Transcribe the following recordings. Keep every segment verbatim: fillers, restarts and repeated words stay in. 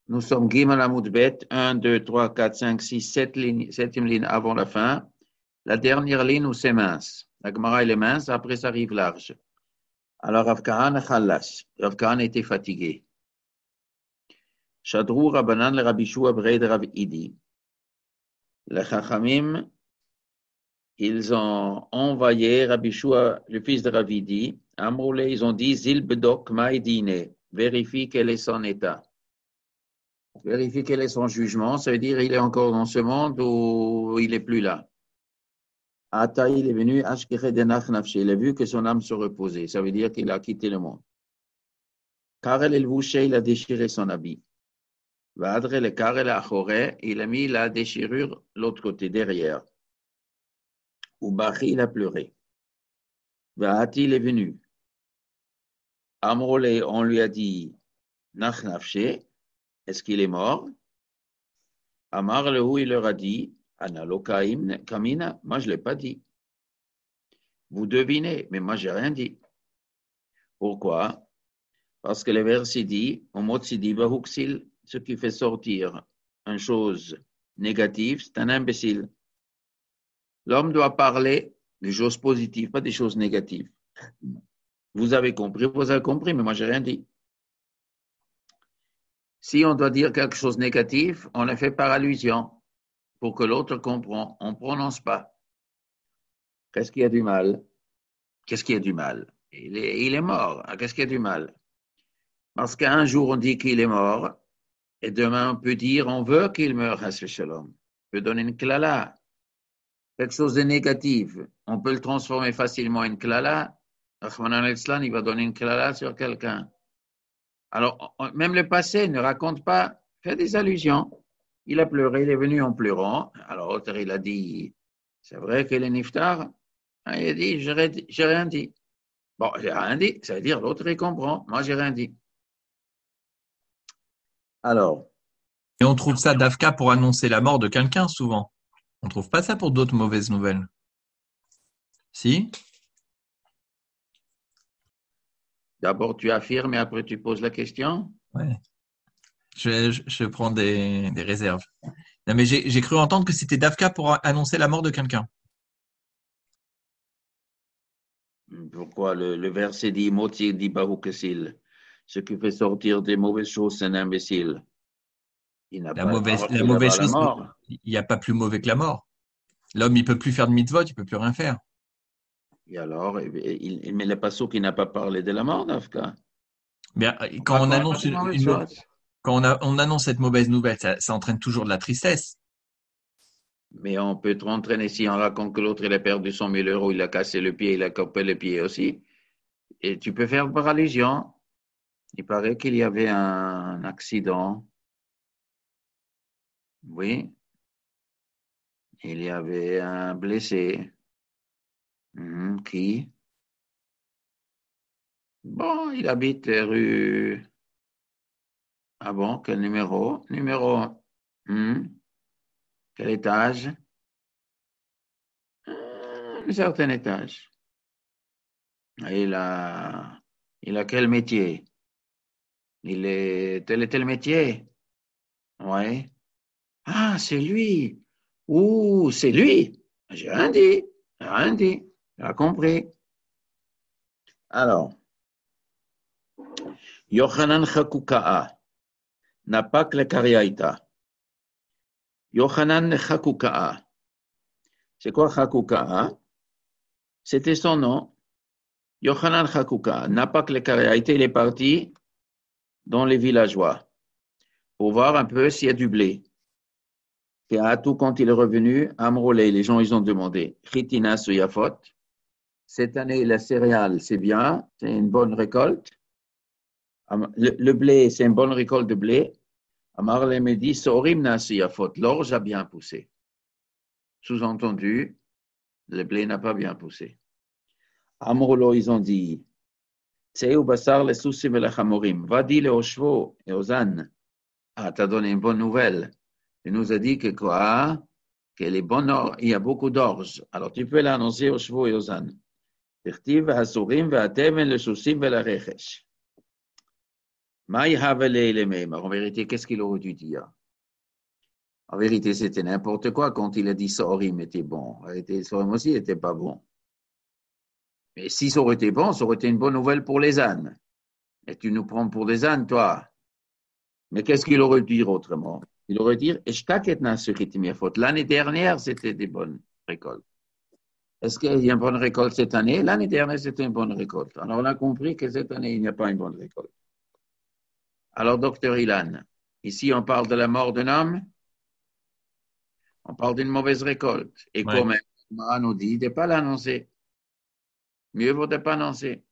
Nous sommes Gimel Amud Bet, un, deux, trois, quatre, cinq, six, sept lignes, septième ligne avant la fin. La dernière ligne où c'est mince. La Gemara, elle est mince, après ça arrive large. Alors, Rav Kahan Khalas. Rav Kahan était fatigué. Shadrou Rabbanan le Rabbi Shua Breid Rav Idi. Les Chachamim, ils ont envoyé Rabbi Shua, le fils de Rav Idi. Amroulé, ils ont dit Zil Bedok Maïdine. Vérifie quel est son état. Vérifier quel est son jugement, ça veut dire il est encore dans ce monde ou il n'est plus là. Ata, il est venu, il a vu que son âme se reposait, ça veut dire qu'il a quitté le monde. Karel el Vouché, il a déchiré son habit. Vadre le Karel Achoré, il a mis la déchirure l'autre côté, derrière. Ubachi, il a pleuré. Vahati, il est venu. Amrole, on lui a dit, Nach Nafshe, est-ce qu'il est mort? Amar Lehu, il leur a dit, Analokaim Kamina, moi je ne l'ai pas dit. Vous devinez, mais moi je n'ai rien dit. Pourquoi? Parce que le verset dit, ce qui fait sortir une chose négative, c'est un imbécile. L'homme doit parler des choses positives, pas des choses négatives. Vous avez compris, vous avez compris, mais moi je n'ai rien dit. Si on doit dire quelque chose de négatif, on le fait par allusion, pour que l'autre comprenne. On ne prononce pas. Qu'est-ce qu'il y a du mal? Qu'est-ce qu'il y a du mal? Il est, il est mort. Qu'est-ce qu'il y a du mal? Parce qu'un jour on dit qu'il est mort, et demain on peut dire on veut qu'il meure, on peut donner une klala. Quelque chose de négatif, on peut le transformer facilement en klala. Rahman al-Islam, il va donner une klala sur quelqu'un. Alors, même le passé ne raconte pas, fait des allusions. Il a pleuré, il est venu en pleurant. Alors, l'autre, il a dit, c'est vrai qu'il est niftar. Il a dit, j'ai, j'ai rien dit. Bon, j'ai rien dit, ça veut dire l'autre, il comprend. Moi, j'ai rien dit. Alors. Et on trouve ça d'Afka pour annoncer la mort de quelqu'un, souvent. On ne trouve pas ça pour d'autres mauvaises nouvelles. Si? D'abord, tu affirmes et après, tu poses la question. Ouais. Je, je, je prends des, des réserves. Non, mais j'ai, j'ai cru entendre que c'était d'Afka pour annoncer la mort de quelqu'un. Pourquoi le, le verset dit Moti dit Bahoukesil, ce qui fait sortir des mauvaises choses, c'est un imbécile. Il n'a La pas mauvaise, la parlé mauvaise là-bas la chose, mort. il n'y a pas plus mauvais que la mort. L'homme, il peut plus faire de mitzvot, il peut plus rien faire. Et alors, il, il, mais le passou qui n'a pas parlé de la mort, Dafka. Mais quand on annonce une, une mau- chose. quand on, a, on annonce cette mauvaise nouvelle, ça, ça entraîne toujours de la tristesse. Mais on peut te entraîner si on raconte que l'autre, il a perdu cent mille euros, il a cassé le pied, il a coupé le pied aussi. Et tu peux faire par allusion. Il paraît qu'il y avait un accident. Oui. Il y avait un blessé. Mmh, qui? Bon, il habite rue. Ah bon, quel numéro? Numéro. Mmh. Quel étage? Un certain étage. Il a, il a quel métier? Il est tel et tel métier? Oui. Ah, c'est lui. Ouh, c'est lui. J'ai rien dit. J'ai rien dit. J'ai compris. Alors, Yochanan Chakuka'a. Napak le Kariaïta. Yochanan Chakuka'a. C'est quoi Chakuka'a? C'était son nom. Yochanan Chakuka'a. Napak le Kariaïta, il est parti dans les villageois pour voir un peu s'il y a du blé. Et à tout, quand il est revenu, Amrolé, les gens, ils ont demandé, Chitina Suyafot, cette année, la céréale, c'est bien, c'est une bonne récolte. Le, le blé, c'est une bonne récolte de blé. Amarlé me dit, Sorimna Suyafot, l'orge a bien poussé. Sous-entendu, le blé n'a pas bien poussé. Amrolo, ils ont dit, Tseu Basar le Soussim et le Chamorim, va dire aux chevaux et aux ânes. Ah, t'as donné une bonne nouvelle. Il nous a dit que quoi? Que les bonnes or- il y a beaucoup d'orge. Alors tu peux l'annoncer aux chevaux et aux ânes. Maï Havele les mêmes. En vérité, qu'est-ce qu'il aurait dû dire? En vérité, c'était n'importe quoi quand il a dit Sorim était bon. En vérité, Sorim aussi n'était pas bon. Mais si ça aurait été bon, ça aurait été une bonne nouvelle pour les ânes. Et tu nous prends pour des ânes, toi. Mais qu'est-ce qu'il aurait dû dire autrement? Il aurait dit l'année dernière, c'était des bonnes récoltes. Est-ce qu'il y a une bonne récolte cette année? L'année dernière, c'était une bonne récolte. Alors, on a compris que cette année, il n'y a pas une bonne récolte. Alors, docteur Ilan, ici, on parle de la mort d'un homme. On parle d'une mauvaise récolte. Et Ouais. comme on nous dit de ne pas l'annoncer. Mieux vaut de ne pas annoncer.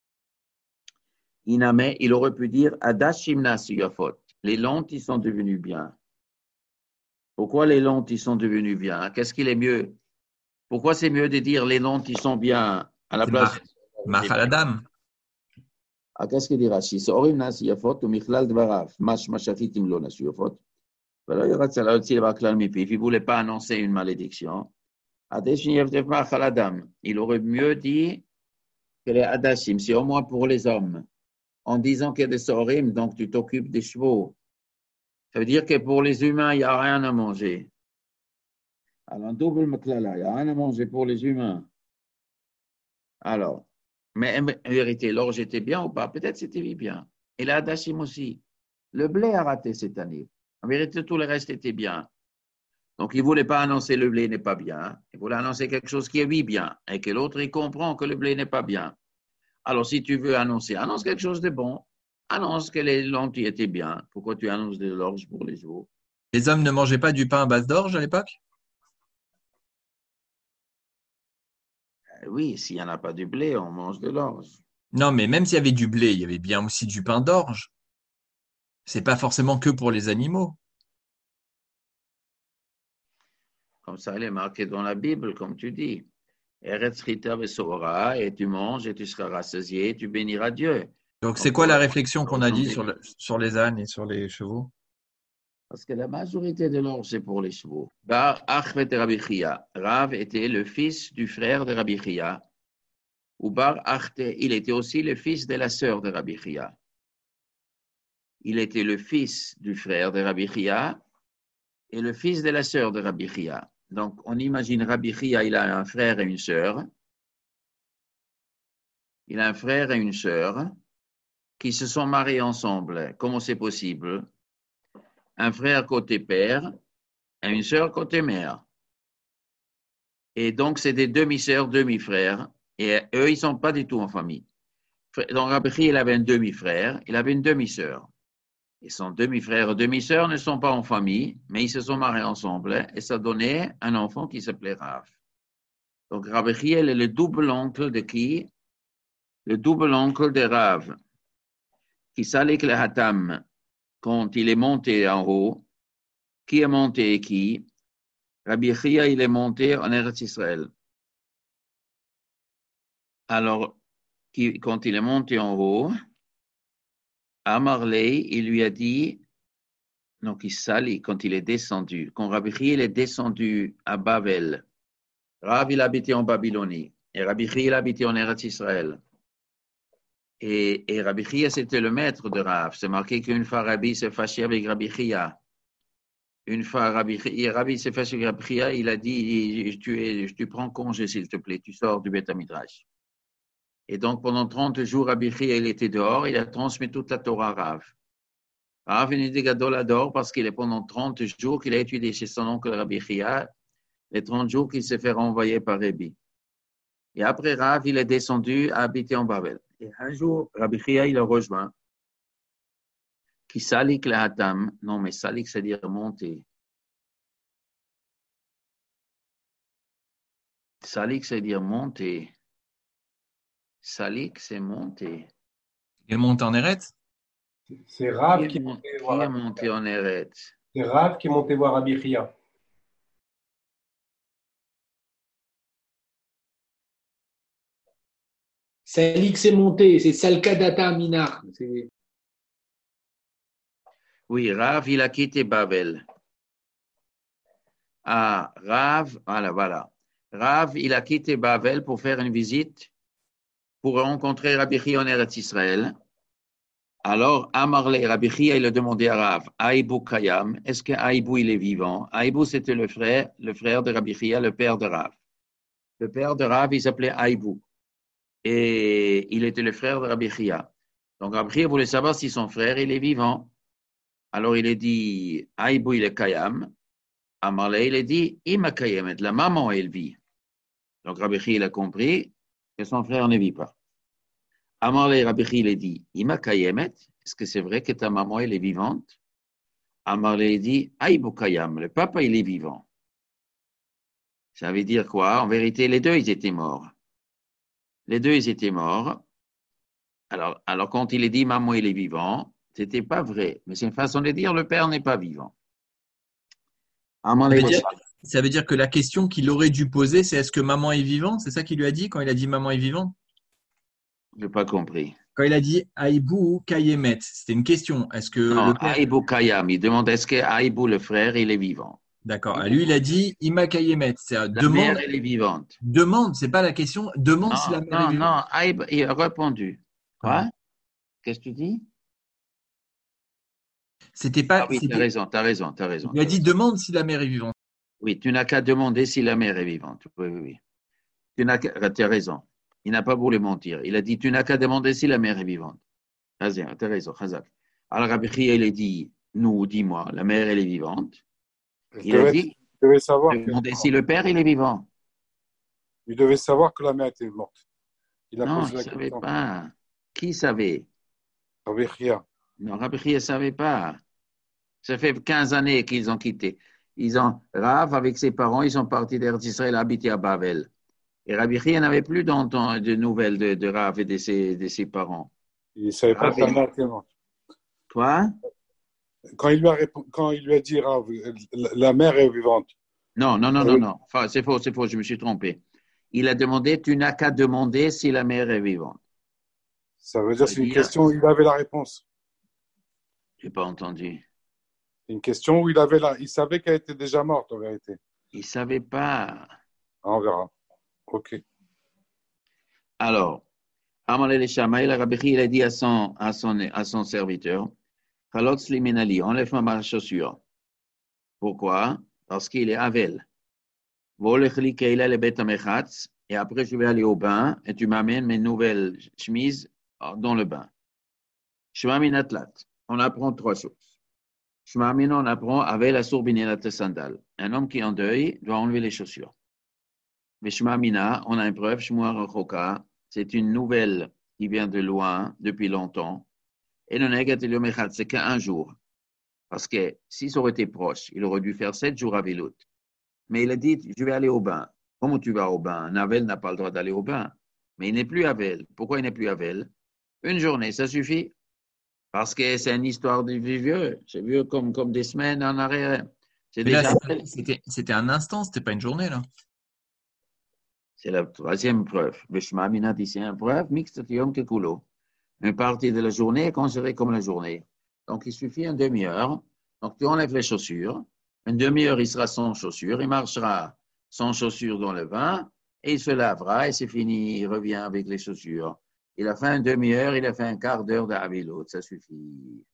Iname, il aurait pu dire Adashimna Suyafot. Les lentilles sont devenues bien. Pourquoi les lentilles sont devenues bien? Qu'est-ce qu'il est mieux? Pourquoi c'est mieux de dire les lentilles sont bien à la C'est place Mahaladam. Ah, qu'est-ce qu'il dit Rashi? Sorim Nasiyafot ou Michlal Dvarav. Mash Mashachitim lo Nasiyafot. Il ne voulait pas annoncer une malédiction. Il aurait mieux dit que les Hadashim, c'est au moins pour les hommes. En disant qu'il y a des Sorim, donc tu t'occupes des chevaux. Ça veut dire que pour les humains, il n'y a rien à manger. Alors, double maklala, il n'y a rien à manger pour les humains. Alors, mais en vérité, l'orge était bien ou pas? Peut-être c'était bien. Et la Hadashim aussi. Le blé a raté cette année. En vérité, tout le reste était bien. Donc, il ne voulait pas annoncer le blé n'est pas bien. Il voulait annoncer quelque chose qui est oui bien. Et que l'autre, il comprend que le blé n'est pas bien. Alors, si tu veux annoncer, annonce quelque chose de bon. Annonce que les lentilles étaient bien. Pourquoi tu annonces de l'orge pour les chevaux? Les hommes ne mangeaient pas du pain à base d'orge à l'époque? Oui, s'il n'y en a pas du blé, on mange de l'orge. Non, mais même s'il y avait du blé, il y avait bien aussi du pain d'orge. C'est pas forcément que pour les animaux. Comme ça, il est marqué dans la Bible, comme tu dis. Eretz chita vesora, et tu manges et tu seras rassasié, et tu béniras Dieu. Donc, c'est Donc, quoi pour la les réflexion qu'on a dit sur, gens, le- sur les ânes et sur les chevaux? parce que la majorité de l'orge, c'est pour les chevaux. Bar Achmet de Rabbi Chia. Rav était le fils du frère de Rabbi Chia. Ou Bar Achte, il était aussi le fils de la sœur de Rabbi Chia. Il était le fils du frère de Rabbi Chia et le fils de la sœur de Rabbi Chia. Donc, on imagine Rabbi Chia, il a un frère et une sœur. Il a un frère et une sœur qui se sont mariés ensemble. Comment c'est possible? Un frère côté père et une sœur côté mère. Et donc, c'est des demi-sœurs, demi-frères. Et eux, ils ne sont pas du tout en famille. Donc, Rabbi Chia, il avait un demi-frère, il avait une demi-sœur. Et son demi-frère et demi-sœur ne sont pas en famille, mais ils se sont mariés ensemble et ça donnait un enfant qui s'appelait Rav. Donc, Rabbi Chia est le double oncle de qui? Le double oncle de Rav, qui salik le hatam quand il est monté en haut. Qui est monté et qui? Rabbi Chia, il est monté en Eretz Israël. Alors, qui, quand il est monté en haut, à Marley, il lui a dit, donc il sali quand il est descendu. Quand Rabbi Chia il est descendu à Babel, Rav, il habitait en Babylonie. Et Rabbi Chia, il habitait en Eretz Israël. Et, et Rabbi Chia, c'était le maître de Rav. C'est marqué qu'une fois, Rabbi s'est fâché avec Rabbi Chia. Une fois, Rabbi, Rabbi s'est fâché avec Rabbi Chia, il a dit, tu, es, tu prends congé, s'il te plaît, tu sors du Beth Midrash. Et donc, pendant trente jours, Rabbi Chia, il était dehors, il a transmis toute la Torah à Rav. Rav, il était gadol adore parce qu'il est pendant trente jours qu'il a étudié chez son oncle Rabbi Chia, les trente jours qu'il s'est fait renvoyer par Rabbi. Et après, Rav, il est descendu à habiter en Babel. Et un jour, Rabbi Chia, il a rejoint. Qui salik le hatam. Non, mais salik, c'est-à-dire monter. Salik, c'est-à-dire monter. Salik, c'est monter. Il est monté en Eretz? C'est Rav Qui qui est, est mon- monté qui voir est Rabbi monté Chia. en Eretz? C'est Rav qui est monté voir Rabbi Chia. Salik c'est monté, c'est Salkadata Minar. C'est- Oui, Rav, il a quitté Babel. Ah, Rav, voilà, voilà. Rav, il a quitté Babel pour faire une visite, pour rencontrer Rabbi Chia en Eretz Israël. Alors, Amarle, Rabbi Chia, il a demandé à Rav, Aïbou Kayam, est-ce que Aïbou, il est vivant? Aïbou, c'était le frère, le frère de Rabbi Chia, le père de Rav. Le père de Rav, il s'appelait Aïbou. Et il était le frère de Rabbi Chia. Donc, Rabbi Chia voulait savoir si son frère, il est vivant. Alors, il a dit, Aïbou, il est Kayam. Amarle, il a dit, Ima Kayamet, la maman, elle vit. Donc, Rabbi Chia, il a compris que son frère ne vit pas. Amarle, Rabbi Chia, il a dit, Ima Kayemet, est-ce que c'est vrai que ta maman, elle est vivante? Amarle, il dit, Aïbou Kayam, le papa, il est vivant. Ça veut dire quoi? En vérité, les deux, ils étaient morts. Les deux, ils étaient morts. Alors, alors quand il a dit, maman, il est vivant, c'était pas vrai. Mais c'est une façon de dire, le père n'est pas vivant. Ça veut dire, ça veut dire que la question qu'il aurait dû poser, c'est est-ce que maman est vivante? C'est ça qu'il lui a dit quand il a dit maman est vivante? Je n'ai pas compris. Quand il a dit Aïbou Kayemet, c'était une question. Est-ce que Non, le père... Aïbou Kayam, il demande est-ce que Aïbou, le frère, il est vivant? D'accord. À lui, il a dit Ima Kayemet. C'est La demande, mère, elle est vivante. demande, c'est pas la question. Demande Non, si la mère est non, vivante. non, Aïb, il a répondu. Quoi? Ah. Qu'est-ce que tu dis? C'était pas. Ah oui, tu as c'était- raison, tu as raison, tu as raison. Il a t'as dit raison. demande si la mère est vivante. Oui, tu n'as qu'à demander si la mère est vivante. Oui, oui, oui. Tu n'as qu'à, tu as raison. Il n'a pas voulu mentir. Il a dit, tu n'as qu'à demander si la mère est vivante. Vas-y, tu as raison, Khazak. Alors, Rabbi Chia, il a dit, nous, dis-moi, la mère, elle est vivante. Il Il a devait, dit, il devait savoir que, demander si le père, il est vivant. il devait savoir que la mère était morte. Il a Non, posé il ne la savait question. pas. Qui savait? Rabbi Chia. Non, Rabbi Chia ne savait pas. Ça fait quinze années qu'ils ont quitté. Ils ont, Rav, avec ses parents, ils sont partis d'Eretz Israël habiter à Bavel. Et Rabbi Chia n'avait plus d'entendre de nouvelles de, de Rav et de ses, de ses parents. Il ne savait pas Rav que la est- mère était morte. Quoi? Quand il lui a, répo- quand il lui a dit, Rav, la, la mère est vivante. Non, non, non, Ah non, oui. non. Enfin, c'est faux, c'est faux, je me suis trompé. Il a demandé, tu n'as qu'à demander si la mère est vivante. Ça veut Ça dire veut c'est une dire, question où il avait la réponse. j'ai pas entendu. C'est une question où il avait la, il savait qu'elle était déjà morte en vérité. Il savait pas. Ah, on verra. Ok. Alors, Amalé le Shamaï, le Rabbi Chia, il a dit à son, à son, à son serviteur, Chalotz li minali, enlève-moi ma chaussure. Pourquoi? Parce qu'il est Avel. Volech li keila le bet amechatz, et après je vais aller au bain, et tu m'amènes mes nouvelles chemises dans le bain. Shema minatlat. On apprend trois choses. Shema mina, on apprend avec la sourbinélat sandal. Un homme qui est en deuil doit enlever les chaussures. Mais Shema mina, on a une preuve, Shema Rechoka, c'est une nouvelle qui vient de loin, depuis longtemps. Et le negat et le mechat, c'est qu'un jour. Parce que si ça aurait été proche, il aurait dû faire sept jours à Vélout. Mais il a dit, je vais aller au bain. Comment tu vas au bain? Navel n'a pas le droit d'aller au bain. Mais il n'est plus à Vel. Pourquoi il n'est plus à Vel? Une journée, ça suffit. Parce que c'est une histoire de vieux. C'est vieux comme, comme des semaines en arrière. C'est Mais là, déjà. c'était- c'était c'était un instant, c'était pas une journée, là. C'est la troisième preuve. Le Shema Mina dit, c'est une preuve, mixte yom kekulo. Une partie de la journée est considérée comme la journée. Donc, il suffit une demi-heure. Donc, tu enlèves les chaussures. Une demi-heure, il sera sans chaussures. Il marchera sans chaussures dans le bain et il se lavera et c'est fini. Il revient avec les chaussures. Il a fait une demi-heure, il a fait un quart d'heure d'Avilot. Ça suffit.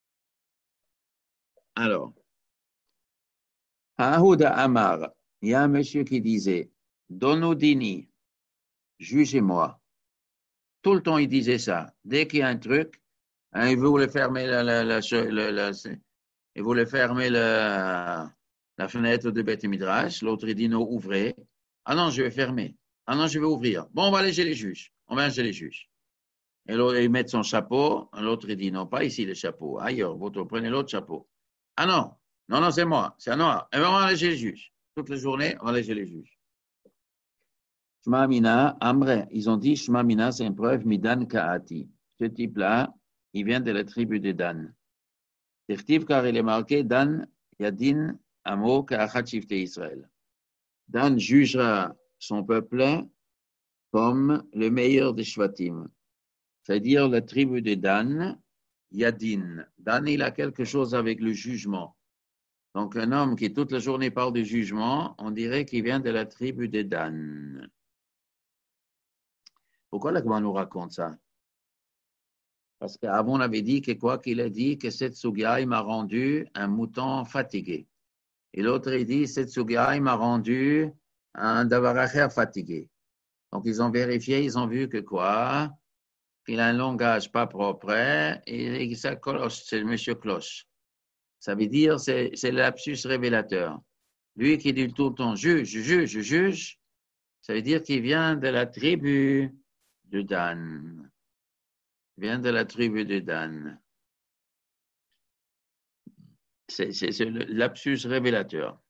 Alors, Aouda Amar, il y a un monsieur qui disait, Dono Dini, jugez-moi. Tout le temps, il disait ça. Dès qu'il y a un truc, hein, il voulait fermer la, la, la, la, la, il voulait fermer la, la fenêtre de Beth Midrash. L'autre, il dit non, ouvrez. Ah non, je vais fermer. Ah non, je vais ouvrir. Bon, on va aller chez les juges. On va chez les juges. Et l'autre, il met son chapeau. L'autre, il dit non, pas ici le chapeau. Ailleurs, vous prenez l'autre chapeau. Ah non, non, non, c'est moi. C'est à Noah. Et on va aller chez les juges. Toute la journée, on va aller chez les juges. Shema Mina, Amre, ils ont dit Shema Mina, c'est une preuve, Midan Kaati. Ce type-là, il vient de la tribu de Dan. Tirtiv, car il est marqué Dan Yadin Amo Ka'achat Shifte Israël. Dan jugera son peuple comme le meilleur des Shvatim. C'est-à-dire la tribu de Dan, Yadin. Dan, il a quelque chose avec le jugement. Donc, un homme qui toute la journée parle de jugement, on dirait qu'il vient de la tribu de Dan. Pourquoi la Gemara nous raconte ça? Parce qu'avant, on avait dit que quoi qu'il a dit, que cette Sugia, il m'a rendu un mouton fatigué. Et l'autre, il dit, cette Sugia, il m'a rendu un Davaracher fatigué. Donc, ils ont vérifié, ils ont vu que quoi? Qu'il a un langage pas propre et ça cloche, c'est le monsieur cloche. Ça veut dire, c'est, c'est le lapsus révélateur. Lui qui dit tout le temps juge, juge, juge, ça veut dire qu'il vient de la tribu de Dan. Il vient de la tribu de Dan. C'est, c'est, c'est le lapsus révélateur.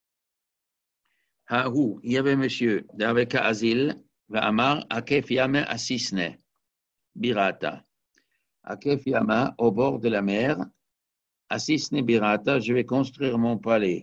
Haou, il y avait monsieur, avec Azil, Amar, Akef Yame Asisne, Birata. Akef Yama, au bord de la mer, Asisne Birata, je vais construire mon palais.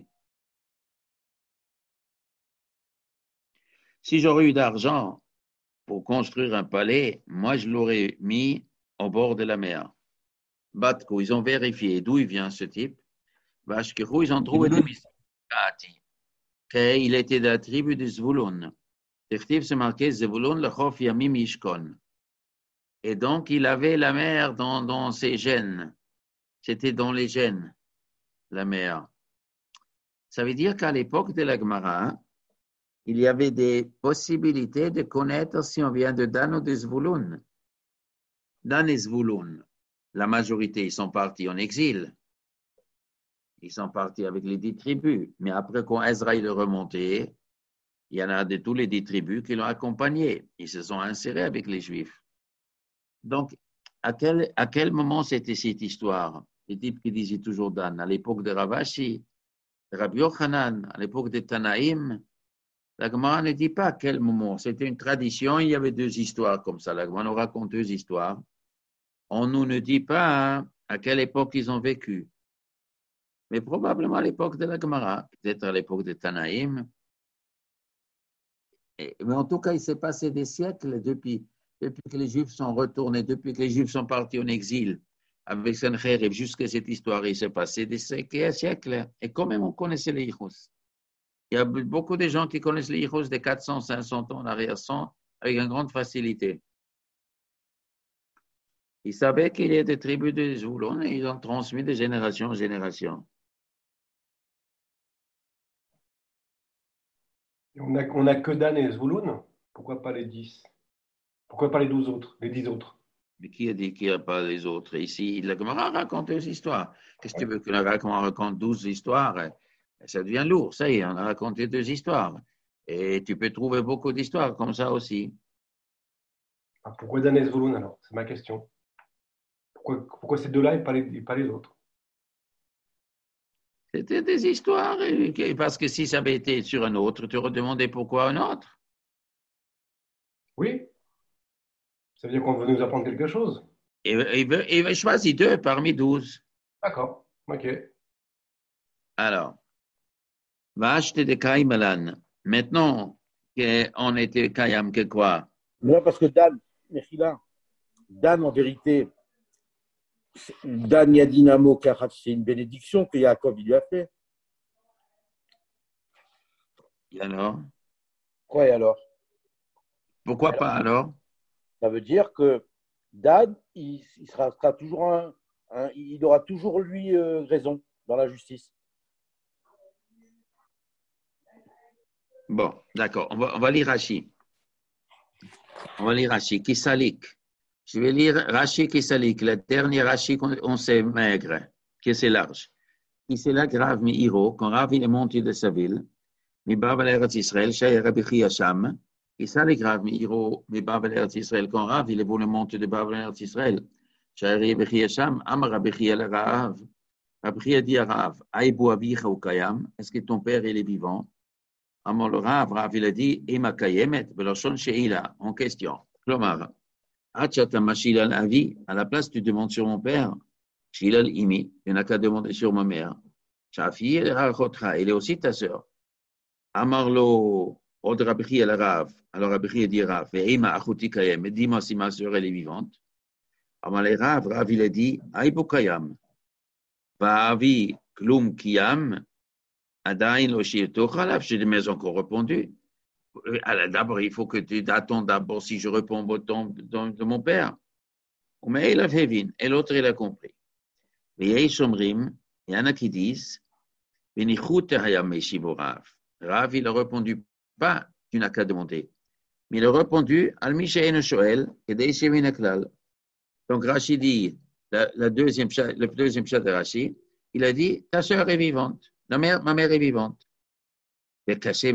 Si j'aurais eu d'argent pour construire un palais, moi je l'aurais mis au bord de la mer. Batko, ils ont vérifié d'où il vient ce type. Vashkeru, ils ont trouvé des Misrati. Il était de la tribu de Zvulun. Tertiv se marquait Zvulun, le Chof Yamim Ishkon. Et donc il avait la mer dans, dans ses gènes. C'était dans les gènes, la mer. Ça veut dire qu'à l'époque de la Gemara, il y avait des possibilités de connaître si on vient de Dan ou de Zvulun. Dan et Zvulun, la majorité, ils sont partis en exil. Ils sont partis avec les dix tribus. Mais après, quand Ezra est remonté, il y en a de tous les dix tribus qui l'ont accompagné. Ils se sont insérés avec les Juifs. Donc, à quel, à quel moment c'était cette histoire? Les types qui disaient toujours Dan, à l'époque de Ravashi, Rabbi Yochanan, à l'époque de Tanaïm. La Gemara ne dit pas à quel moment. C'était une tradition, il y avait deux histoires comme ça. La Gemara nous raconte deux histoires. On ne nous dit pas hein, à quelle époque ils ont vécu. Mais probablement à l'époque de la Gemara, peut-être à l'époque de Tanaïm. Et, mais en tout cas, il s'est passé des siècles depuis, depuis que les Juifs sont retournés, depuis que les Juifs sont partis en exil avec Sancherib, jusqu'à cette histoire, il s'est passé des siècles. Et quand même, on connaissait les Yichus. Il y a beaucoup de gens qui connaissent les Yichus de quatre cents, cinq cents ans en arrière sans avec une grande facilité. Ils savaient qu'il y a des tribus de Zvulun et ils ont transmis de génération en génération. On n'a on a que Dan et Zvulun. Pourquoi pas les dix? Pourquoi pas les douze autres, les dix autres? Mais qui a dit qu'il n'y a pas les autres? Ici, la Gemara raconte deux histoires. Qu'est-ce que tu veux que la Gemara raconte douze histoires? Ça devient lourd. Ça y est, on a raconté deux histoires. Et tu peux trouver beaucoup d'histoires comme ça aussi. Ah, pourquoi Dan et Zvulun alors? C'est ma question. Pourquoi, pourquoi ces deux-là et pas les, et pas les autres? C'était des histoires. Parce que si ça avait été sur un autre, tu aurais demandé pourquoi un autre. Oui. Ça veut dire qu'on veut nous apprendre quelque chose. Et il veut, il veut choisir deux parmi douze. D'accord. OK. Alors, va acheter des Kaimalan. Maintenant qu'on était Kayam, que quoi? Non, parce que Dan, Mechila, Dan, en vérité, Dan Yadinamo Kachat, c'est une bénédiction que Yaakov lui a fait. Et alors? Quoi et alors? Pourquoi alors, pas alors? Ça veut dire que Dan, il, il sera, sera toujours un, un, il aura toujours lui euh, raison dans la justice. Bon, d'accord. On va, on va lire Rashi. On va lire Rashi. Kisalik. Je vais lire Rashi Kisalik, le dernier Rashi qu'on sait maigre, qui c'est large. Qui c'est là grave mi Hiro, quand Rav il est monté de sa ville, mi Bavel Eretz Israël, chez Rabbi Chia Sham. Et ça, les graves, mais Hiro, mais Bavel Eretz Israël, quand Rav, il est voulu monter de Bavel Eretz Israël. Chez Rabbi Chia Sham, Amar Rabbi Chia le Rav. Rabbi Chia dit à Rav, Aïbou Avicha ou Kayam, est-ce que ton père, il est vivant? Amar le Rav, Rav, il a dit, Ema Kayemet, Beloshon Sheila, en question. Klomar, Hachata Mashil al Avi, à la place, tu demandes sur mon père, Shilal Imi, il n'a qu'à demander sur ma mère. Shafi, elle est aussi ta sœur. Amarlo, Od Rabbi Chia le Rav. Alors Rabbi Chia dit Rav, Ve'ima achuti kayem, dis-moi si ma sœur elle est vivante. Amar le Rav, Rav il a dit, Aïbou kayam, Va'avi klum kiyam, Adain lo shi'eto chalav, j'ai jamais encore répondu. Alors, d'abord, il faut que tu attends d'abord si je réponds au temps de mon père. Et l'autre, il a compris. Il y en a qui disent, Rav, il a répondu, pas tu n'as qu'à demander, mais il a répondu, donc Rashi dit, la, la deuxième, le deuxième chat de Rashi, il a dit, ta sœur est vivante, la mère, ma mère est vivante. Ça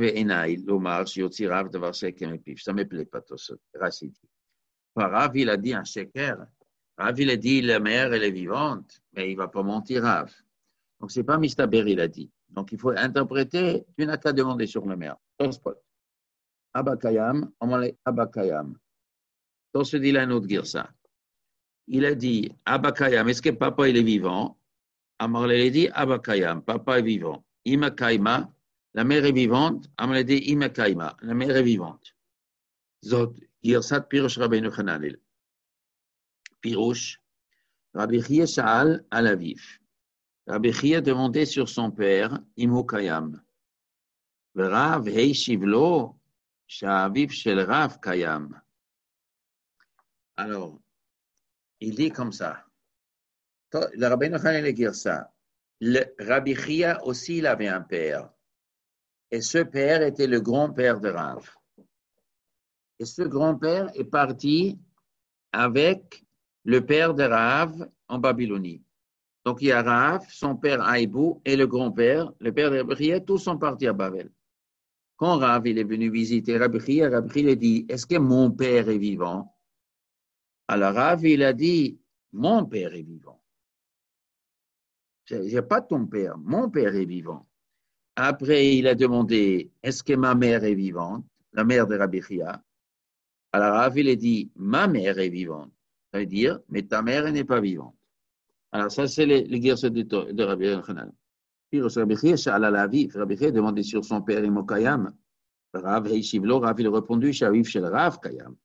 ne me plaît pas tout ça, Rashi dit. Rav, il a dit un sheker. Rav, il a dit, la mère, elle est vivante, mais il ne va pas mentir, Rav. Donc, ce n'est pas Mistaber, il a dit. Donc, il faut interpréter, tu n'as qu'à demander sur la mère. Tospot. Abakayam, on m'a dit Abakayam. Tospot dit là, une autre girsa. Il a dit, Abakayam, est-ce que papa, il est vivant? Amarle, il a dit, Abakayam, papa est vivant. Imakaima, la mère est vivante. Amarle dit, Imakaima, la mère est vivante. Zot, girsat pirosh Rabbeinu Hananel. Pirouche, Rabbi Chia Sha'al al Aviv. Rabbi Chia demandait sur son père, Imo Kayam. Rav Heishivlo, Sha'aviv Shel Rav Kayam. Alors, il dit comme ça. Le Rabbi Yochanan dit ça. Le Rabbi Chia aussi, il avait un père. Et ce père était le grand-père de Rav. Et ce grand-père est parti avec le père de Rav en Babylonie. Donc, il y a Rav, son père Aïbou et le grand-père, le père de Rabbi Chia, tous sont partis à Babel. Quand Rav il est venu visiter Rabbi Chia, Rabbi Chia a dit, est-ce que mon père est vivant? Alors Rav, il a dit, mon père est vivant. Il n'y a pas ton père, mon père est vivant. Après, il a demandé, est-ce que ma mère est vivante? La mère de Rabbi Chia. Alors Rav, il a dit, ma mère est vivante. Ça veut dire, mais ta mère n'est pas vivante. Alors ça, c'est les, les guerres de, de Rabbi Yochanan. Puis Rabbi Chia, Sha'ala l'Aviv, Rabbi Chia a demandé sur son père Imo Kayam. Rav Heishivlo, Rav il a répondu, Sha'aviv Shel Rav Kayam.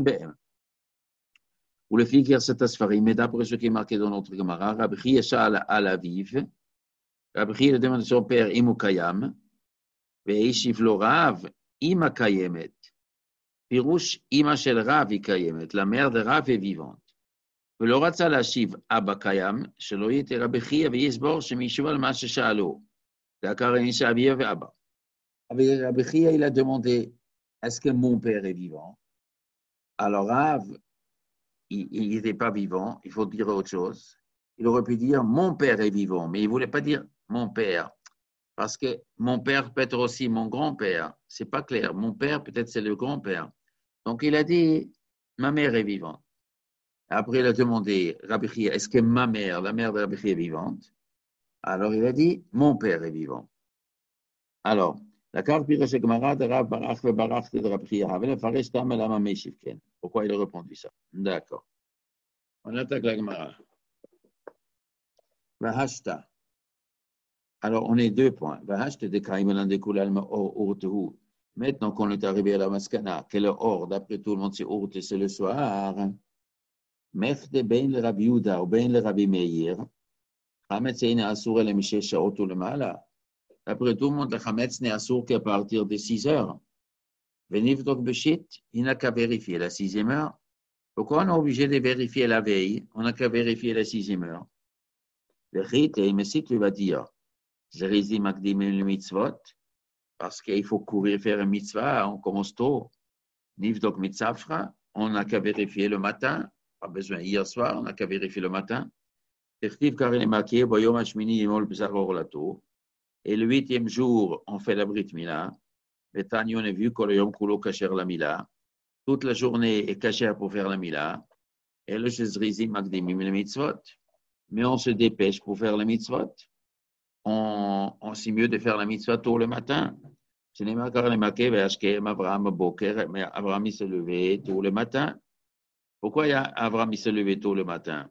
Ou le fil guerre cet asfarim, mais d'après ce qui est marqué dans notre Gemara, Rabbi Chia Sha'ala l'Aviv, Rabbi Chia a demandé sur son père Imo Kayam, Heishivlo Rav Ima Kayemet. Pirouche Ima Shel Rav Kayemet, la mère de Rav est vivante. ולא רצה להשיב אבא קיים, שלא יתר רבי חייא ויסבור שמישהו על מה ששאלו. זה הקרן שאביה ואבא. אבל רבי חייא, il a demandé, est-ce que mon père est vivant? Alors Rav, il n'était pas vivant, il faut dire autre chose. Il aurait pu dire, mon père est vivant, mais il ne voulait pas dire mon père. Parce que mon père peut être aussi mon grand-père. Ce n'est pas clair. Mon père, peut-être c'est le grand-père. Donc il a dit, ma mère est vivante. Après, il a demandé, Rabbi Chia, est-ce que ma mère, la mère de Rabbi Chia est vivante? Alors, il a dit, mon père est vivant. Alors, la carte Pirosh Gemara de Rav Barach le Barach de Rabbi Chia, avec le Faresh Tam el Amamei Shivken. Pourquoi il a répondu ça? D'accord. On attaque la Gemara. Vahashta. Alors, on est deux points. Vahashta de Kaimelan de Kulal Ma'or Urtehu. Maintenant qu'on est arrivé à la Maskana, que le or, d'après tout le monde, c'est Urte, c'est le soir. Mechde ben le Rabbi Yehuda ou ben le Rabbi Meir, Chametz n'est assouré le Mishe Shaot ou le Mala. Après tout le monde, le Chametz n'est assouré qu'à partir de six heures. Veniv donc Beshit, il n'a qu'à vérifier la sixième heure. Pourquoi on est obligé de vérifier la veille? On n'a qu'à vérifier la sixième heure. Le Chit, et Messit lui va dire, Zerizi Magdim le Mitzvot, parce qu'il faut courir faire un mitzvah, on commence tôt. Niv donc Mitzafra, on n'a qu'à vérifier le matin. Pas besoin hier soir, on n'a qu'à vérifier le matin. Et le huitième jour, on fait la Brit Mila. Le Tanya, on a vu que le Yom Kulo kacher la Mila. Toute la journée est cachère pour faire la Mila. Et le Shezrizi Magdimim le Mitzvot. Mais on se dépêche pour faire la Mitzvot. On, on sait mieux de faire la Mitzvot tôt le matin. Ce n'est pas car les maquets, Abraham Boker, mais Abraham se levait tôt le matin. Pourquoi il y a Abraham se levait tôt le matin?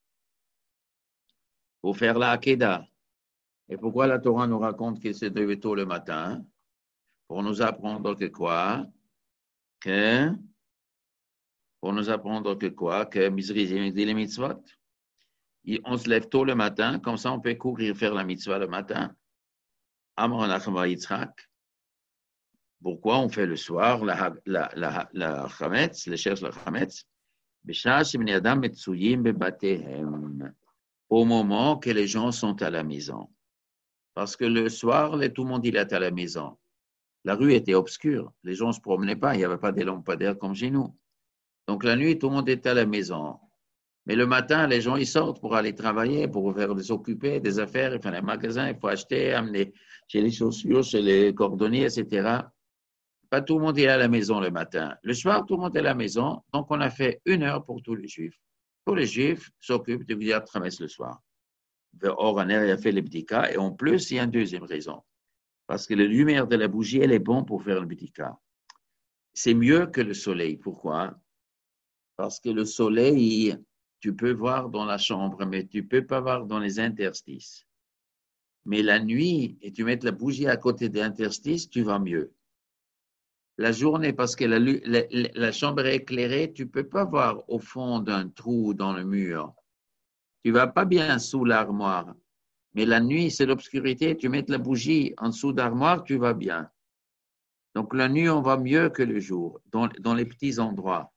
Pour faire la Hakeda. Et pourquoi la Torah nous raconte qu'il s'est levé tôt le matin? Pour nous apprendre que quoi? Que, pour nous apprendre que quoi? Que Mizrizim dit les mitzvot. On se lève tôt le matin, comme ça on peut courir faire la mitzvah le matin. Amron Achma Yitzhak. Pourquoi on fait le soir la, la, la, la Chametz, les cherche la Chametz? Au moment que les gens sont à la maison. Parce que le soir, tout le monde il est à la maison. La rue était obscure. Les gens ne se promenaient pas. Il n'y avait pas des lampadaires comme chez nous. Donc la nuit, tout le monde était à la maison. Mais le matin, les gens ils sortent pour aller travailler, pour faire des occupés, des affaires, il faut aller au magasin, il faut acheter, amener chez les chaussures, chez les cordonniers, et cetera. Pas tout le monde est à la maison le matin. Le soir, tout le monde est à la maison. Donc on a fait une heure pour tous les juifs. Tous les juifs s'occupent de Bdikat Hametz le soir. Or, on a fait les bdika. Et en plus, il y a une deuxième raison. Parce que la lumière de la bougie, elle est bonne pour faire le bdika. C'est mieux que le soleil. Pourquoi? Parce que le soleil, tu peux voir dans la chambre, mais tu ne peux pas voir dans les interstices. Mais la nuit, et tu mets la bougie à côté des interstices, tu vas mieux. La journée, parce que la, la, la chambre est éclairée, tu ne peux pas voir au fond d'un trou dans le mur. Tu ne vas pas bien sous l'armoire. Mais la nuit, c'est l'obscurité. Tu mets la bougie en dessous d'armoire, tu vas bien. Donc la nuit, on va mieux que le jour, dans, dans les petits endroits.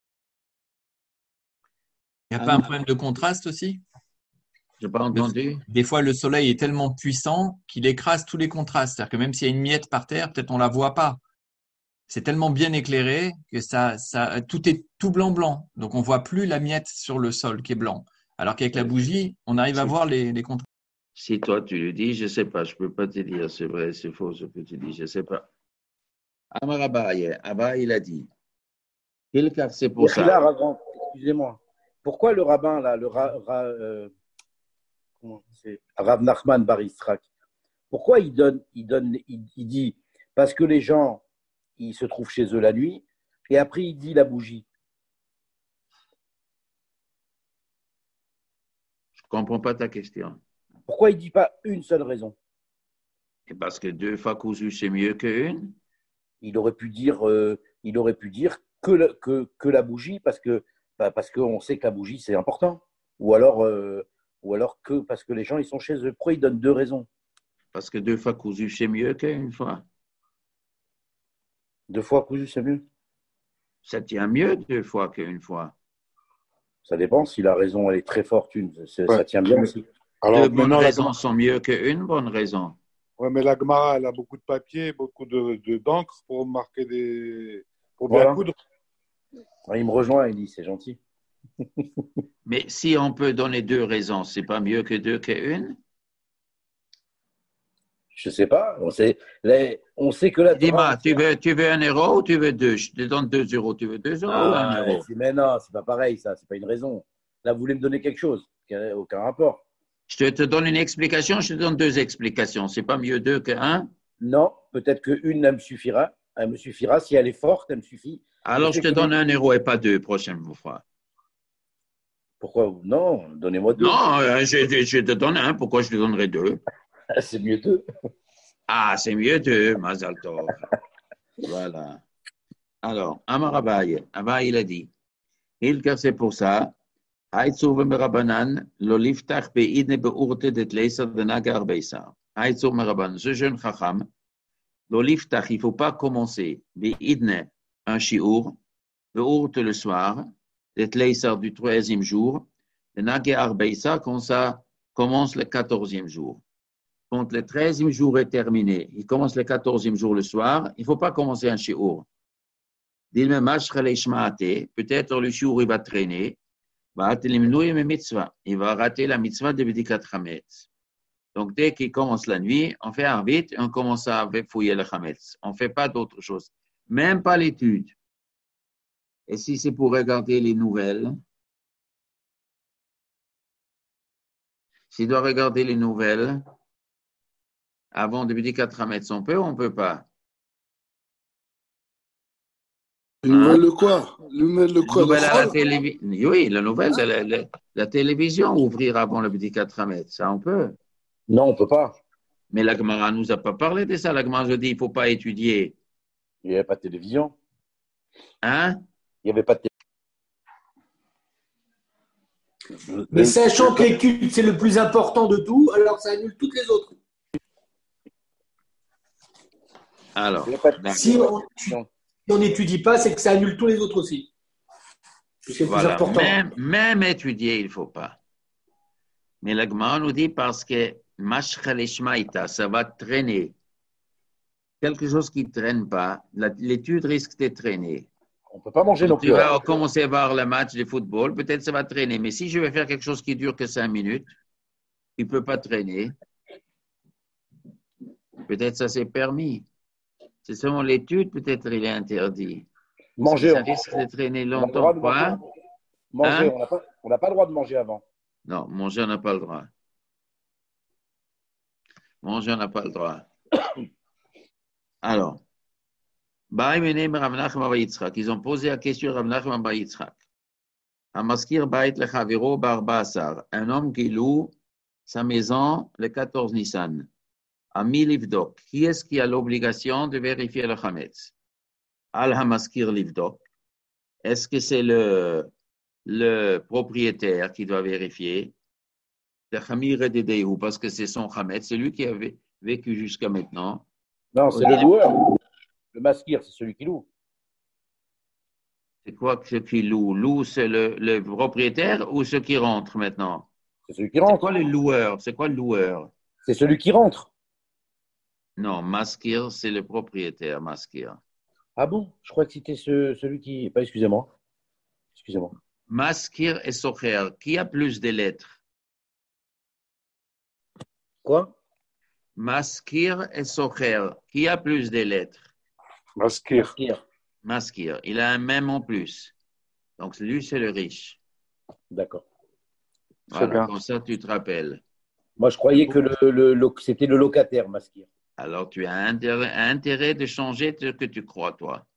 Il n'y a pas un problème de contraste aussi? Je n'ai pas entendu. Des fois, le soleil est tellement puissant qu'il écrase tous les contrastes. C'est-à-dire que même s'il y a une miette par terre, peut-être on ne la voit pas. C'est tellement bien éclairé que ça, ça, tout est tout blanc-blanc. Donc, on ne voit plus la miette sur le sol qui est blanc. Alors qu'avec la bougie, on arrive à voir les, les contrastes. Si toi, tu le dis, je ne sais pas. Je ne peux pas te dire. C'est vrai, c'est faux ce que tu dis. Je ne sais pas. Amar Abaye, Abaye, il a dit. Car c'est pour ça. Là, Rav, excusez-moi. Pourquoi le rabbin, là, le ra, ra, euh, comment c'est, Rav Nachman Bar Yitzhak, pourquoi il donne, il donne, il, il dit, parce que les gens, ils se trouvent chez eux la nuit, et après il dit la bougie. Je ne comprends pas ta question. Pourquoi il ne dit pas une seule raison? Et parce que deux fois cousu, c'est mieux qu'une. Il aurait pu dire, euh, il aurait pu dire que, le, que, que la bougie, parce que bah parce qu'on sait que la bougie, c'est important. Ou alors, euh, ou alors que parce que les gens, ils sont chez eux. Pourquoi il donne deux raisons? Parce que deux fois cousu, c'est mieux qu'une fois. Deux fois cousu, c'est mieux? Ça tient mieux deux fois qu'une fois. Ça dépend. Si la raison, elle est très forte, une, ouais. Ça tient bien aussi. Alors, deux bonnes raisons sont mieux qu'une bonne raison. Oui, mais la Gemara, elle a beaucoup de papier, beaucoup de, de, d'encre pour marquer des... pour bien voilà. coudre. Il me rejoint, il dit, c'est gentil. Mais si on peut donner deux raisons, c'est pas mieux que deux qu'une? Je sais pas. On sait, les, on sait que la Dis-moi, tu veux, tu veux un euro ou tu veux deux? Je te donne deux euros. Tu veux deux euros ah, ou un euro? Mais non, c'est pas pareil, ça. C'est pas une raison. Là, vous voulez me donner quelque chose. Aucun rapport. Je te, te donne une explication, je te donne deux explications. C'est pas mieux deux qu'un? Non, peut-être qu'une, elle me suffira. Elle me suffira. Si elle est forte, elle me suffit. Alors, je te donne un euro et pas deux prochaine fois. Pourquoi? Non, donnez-moi deux. Non, je, je te donne un. Pourquoi je te donnerais deux? C'est mieux deux. Ah, c'est mieux deux, Mazal Tov. Voilà. Alors, Amar Abaye, Abaye, il a dit, il car c'est pour ça, Haïtsour Merabanan, lo liftach be'idne be'urte det leiser de nagar beisa. Haïtsour Merabanan, ce jeune chacham, lo liftach, il ne faut pas commencer, be'idne, un shiur, be'urte le soir, det leiser du troisième jour, de nagar beisa, quand ça commence le quatorzième jour. Quand le treizième jour est terminé, il commence le quatorzième jour le soir, il ne faut pas commencer un shiur. Peut-être le shiur il va traîner, il va rater la mitzvah de Bdikat Hametz. Donc dès qu'il commence la nuit, on fait un vite et on commence à fouiller le Hametz. On ne fait pas d'autre chose, même pas l'étude. Et si c'est pour regarder les nouvelles, s'il doit regarder les nouvelles, avant de Bdikat Hametz, on peut ou on ne peut pas? Une nouvelle de quoi? Une nouvelle de quoi? Nouvelle à la télévision. Oui, la nouvelle de la, la, la télévision, ouvrir avant le Bdikat Hametz, ça on peut. Non, on ne peut pas. Mais la Gemara ne nous a pas parlé de ça. La Gemara nous dit qu'il ne faut pas étudier. Il n'y avait pas de télévision. Hein? Il n'y avait pas de télévision. Mais sachant que l'étude, c'est le plus important de tout, alors ça annule toutes les autres. Alors, si on n'étudie pas, c'est que ça annule tous les autres aussi. C'est le plus Voilà. important. Même, même étudier, il ne faut pas. Mais la Gemara nous dit parce que Mashchaleshmaïta, ça va traîner. Quelque chose qui ne traîne pas, la- l'étude risque de traîner. On ne peut pas manger non Tu plus. vas commencer à voir le match de football, peut-être ça va traîner. Mais si je vais faire quelque chose qui dure que cinq minutes, il ne peut pas traîner. Peut-être ça c'est permis. C'est seulement l'étude, peut-être il est interdit. Manger, Si ça on- risque de traîner on a le droit longtemps, de quoi? manger. Manger, Hein? on n'a pas, on n'a pas le droit de manger avant. Non, manger, on n'a pas le droit. Manger, on n'a pas le droit. Alors, Baï Menem Rav Nachman bar Yitzchak. Ils ont posé la question à Rav Nachman bar Yitzchak. Hamaskir Bait lechaviro bar Basar. Un homme qui loue sa maison le quatorze Nissan. Ami Livdok. Qui est-ce qui a l'obligation de vérifier le Hametz? Al Hamaskir Livdok. Est-ce que c'est le, le propriétaire qui doit vérifier? Parce que c'est son Hametz, c'est lui qui avait vécu jusqu'à maintenant. Non, c'est le loueur. Le maskir, c'est celui qui loue. C'est quoi ce qui loue? Loue, c'est le, le propriétaire ou ceux qui rentrent maintenant? C'est celui qui C'est rentre. quoi le loueur? C'est quoi le loueur? C'est celui qui rentre. Non, maskir, c'est le propriétaire, maskir. Ah bon? Je crois que c'était ce- celui qui. Pas, excusez-moi. Excusez-moi. Maskir et socher. Qui a plus de lettres? Quoi? Maskir et socher. Qui a plus de lettres? Maskir. Maskir. Maskir. Il a un même en plus. Donc, lui, c'est le riche. D'accord. Voilà, bien. comme ça, tu te rappelles. Moi, je croyais que le, le- le- c'était le locataire, maskir. Alors, tu as intérêt, intérêt de changer ce que tu crois, toi.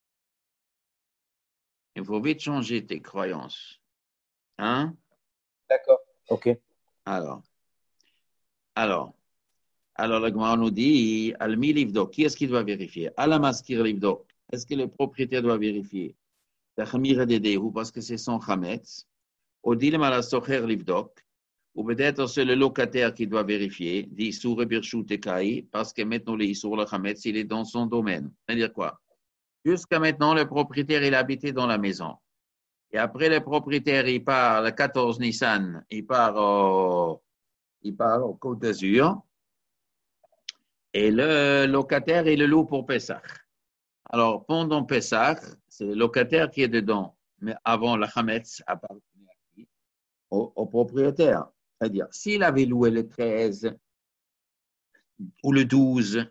Il faut vite changer tes croyances. Hein? D'accord. OK. Alors, alors, alors, le Gemara nous dit, Almi Livdok, qui est-ce qui doit vérifier? Alamaskir Livdok, est-ce que le propriétaire doit vérifier? Tachamir Dedehu, parce que c'est son Hametz. Odilim ala Socher Livdok, ou peut-être c'est le locataire qui doit vérifier, dit Issour Birshut Ekai, parce que maintenant le Issour le Hametz, il est dans son domaine. C'est-à-dire quoi? Jusqu'à maintenant, le propriétaire, il habitait dans la maison. Et après, le propriétaire, il part, le quatorze Nissan, il part au, il part au Côte d'Azur. Et le locataire, il le loue pour Pessah. Alors, pendant Pessah, c'est le locataire qui est dedans. Mais avant, le Hametz appartenait à qui? Au, au propriétaire. C'est-à-dire, s'il avait loué le treize ou le douze,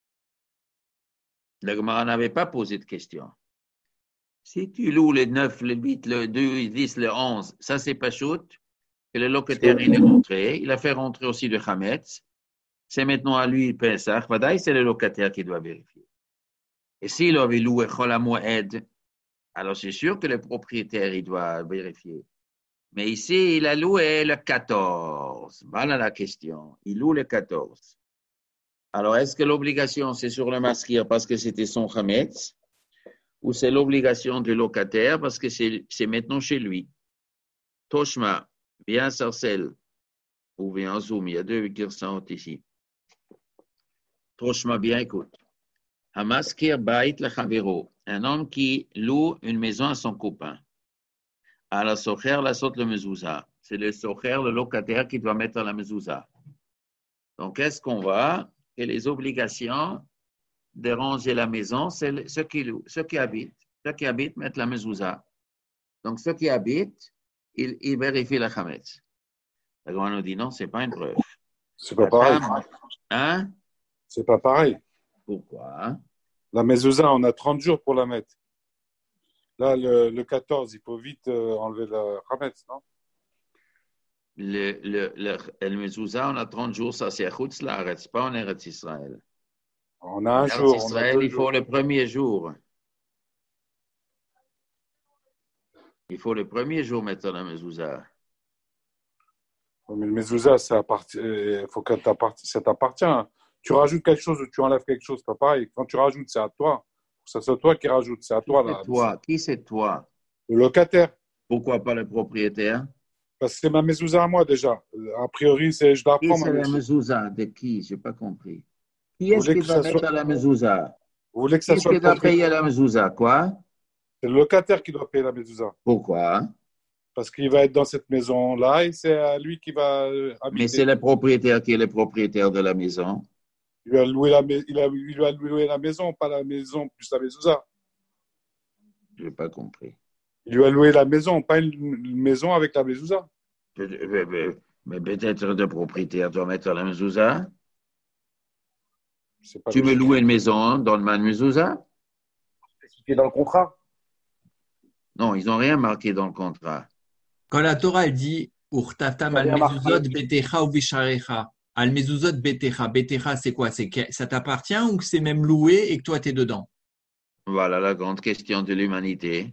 le Gemara n'avait pas posé de question. Si tu loues le neuf, le huit, le deux, le dix, le onze, ça c'est pas shoot. Et le locataire, il est rentré. Il a fait rentrer aussi le Hametz. C'est maintenant à lui, Pessah. Vadaï, c'est le locataire qui doit vérifier. Et s'il avait loué Chol HaMoed, alors c'est sûr que le propriétaire, il doit vérifier. Mais ici, il a loué le quatorze. Voilà la question. Il loue le quatorze. Alors, est-ce que l'obligation, c'est sur le maskir parce que c'était son Hametz, ou c'est l'obligation du locataire parce que c'est, c'est maintenant chez lui? Toshma, bien Sarcel, ou bien Zoom, il y a deux Girsant ici. Toshma, bien écoute. Hamaskir Bait Lechavero, un homme qui loue une maison à son copain. À la socher, la saute le mezouza. C'est le socher, le locataire, qui doit mettre la mezouza. Donc, est-ce qu'on voit que les obligations de ranger la maison, c'est ceux qui louent, ceux qui habitent. Ceux qui habitent mettent la mezouza. Donc, ceux qui habitent, ils, ils vérifient la chametz. La Gemara nous dit non, c'est pas une preuve. C'est pas pareil. Hein? C'est pas pareil. Pourquoi? La mezouza, on a trente jours pour la mettre. Là, le, le quatorze, il faut vite euh, enlever la chametz, non? Le, le, le, le mezouza, on a trente jours, ça c'est à Chutz Laaretz, pas en Eretz Israël. On a un En jour. Eretz On a Israël, deux il faut jours. le premier jour. Il faut le premier jour mettre la mezouza. Mais le mezouza, ça, appartient, euh, faut que t'appartient, ça t'appartient. Tu rajoutes quelque chose ou tu enlèves quelque chose, c'est pas pareil. Quand tu rajoutes, c'est à toi. Ça, c'est toi qui rajoutes, c'est à toi. Qui Là. c'est toi? Qui c'est toi? Le locataire. Pourquoi pas le propriétaire? Parce que c'est ma mezouza à moi déjà. A priori, c'est, je dois Qui prendre c'est ma la mezouza. mezouza? De qui? Je n'ai pas compris. Qui Vous est-ce voulez qui que doit ça mettre soit, la mezouza? vous voulez que Qui ça est-ce soit qui le doit payer propriétaire? la mezouza? Quoi? C'est le locataire qui doit payer la mezouza. Pourquoi? Parce qu'il va être dans cette maison-là et c'est à lui qui va euh, habiter. Mais c'est le propriétaire qui est le propriétaire de la maison. Il lui a loué la, il a, il lui a loué la maison, pas la maison plus la mezouza. Je n'ai pas compris. Il lui a loué la maison, pas une, une maison avec la mezouza. Mais, mais, mais peut-être le propriétaire doit mettre la mezouza. Tu me loues une maison, donne-moi une mezouza. Spécifié dans le contrat. Non, ils n'ont rien marqué dans le contrat. Quand la Torah elle dit Urtaftam al mezuzot betecha ou bisharecha, al mezuzot betecha, betecha c'est quoi? C'est que ça t'appartient ou que c'est même loué et que toi tu es dedans? Voilà la grande question de l'humanité.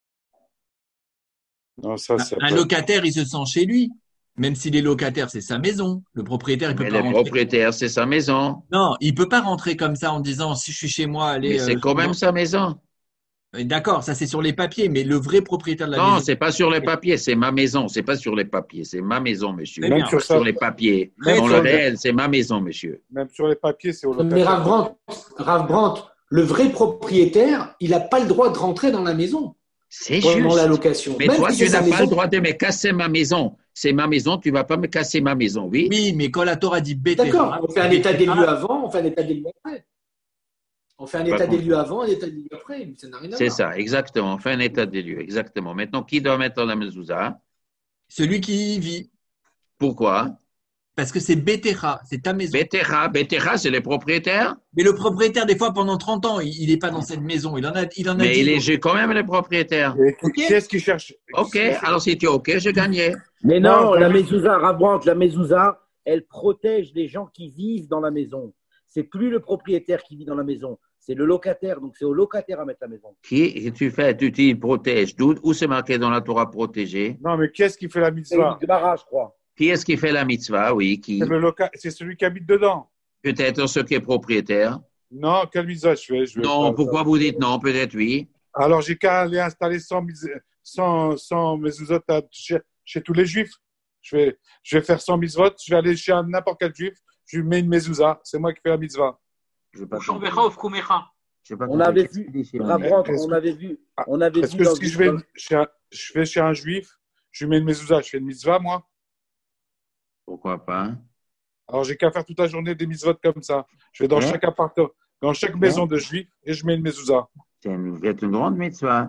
Non, ça, Un, un locataire, il se sent chez lui. Même s'il est locataire, c'est sa maison. Le propriétaire, il peut Mais pas le rentrer. propriétaire, c'est sa maison. Non, il peut pas rentrer comme ça en disant si je suis chez moi, allez. Mais c'est euh, quand même sa maison. D'accord, ça c'est sur les papiers, mais le vrai propriétaire de la Non, maison. c'est pas sur les papiers, c'est ma maison. C'est pas sur les papiers, c'est ma maison, monsieur. Très Même bien. sur, ça. sur les papiers. Même Dans sur le le- réel, c'est ma maison, monsieur. Même sur les papiers, c'est au Mais locataire. Rav Brandt, Rav Brandt, le vrai propriétaire, il n'a pas le droit de rentrer dans la maison C'est pendant juste. la location. Mais Même toi, si tu c'est sa n'as pas le maison. droit de me casser ma maison. C'est ma maison, tu vas pas me casser ma maison, oui? Oui, mais quand la Torah dit betecha, D'accord, on fait un état des betecha, lieux avant, on fait un état des lieux après. On fait un Pas état des compris. lieux avant, un état des lieux après. Ça n'a rien à C'est voir. ça, exactement. On fait un état des lieux, exactement. Maintenant, qui doit mettre la mezouza? celui qui y vit. Pourquoi? Parce que c'est betecha, c'est ta maison. Betecha, Betecha, c'est le propriétaire, Mais le propriétaire, des fois, pendant trente ans, il n'est pas dans cette maison. Il en a, il en a mais dix il est autres. j'ai quand même le propriétaire. Et qui- Ok. qui est-ce qui cherche? Ok, alors si tu es ok, j'ai gagné. Mais Non, non, pas la du- mezouza, Rav Brandt, la mezouza, elle protège les gens qui vivent dans la maison. C'est plus le propriétaire qui vit dans la maison, c'est le locataire. Donc c'est au locataire à mettre la maison. Qui tu fais, tu dis protège. D'où où c'est marqué dans la Torah protégé? Non, mais qui est-ce qui fait la C'est mitzvah? une Gemara, je crois. Qui est-ce qui fait la mitzvah? Oui, qui? C'est le loca- c'est celui qui habite dedans. Peut-être ce qui est propriétaire. Non, quelle mitzvah je fais? Je vais Non, pas- pourquoi vous dites non? Peut-être oui. Alors, j'ai qu'à aller installer cent, miz- cent, cent mezuzot à- chez, chez tous les juifs. Je vais, je vais faire cent mitzvot, je vais aller chez un- n'importe quel juif, je lui mets une mezouza, c'est moi qui fais la mitzvah. Je vais pas Ou compris. Shombecha ou Fkumecha. J'ai pas On compris. avait Qu'est-ce vu, qu'il dit, Simon? Rav Brandt, Est-ce on que- avait vu, on avait Est-ce vu que dans si je vais, chez un, je vais chez un juif, je lui mets une mezouza, je fais une mitzvah, moi? Pourquoi pas? Alors, j'ai qu'à faire toute la journée des mitzvot comme ça. Je vais dans Ouais. chaque appartement, dans chaque maison de juif et je mets une mezouza. C'est une, vous êtes une grande mitzvah.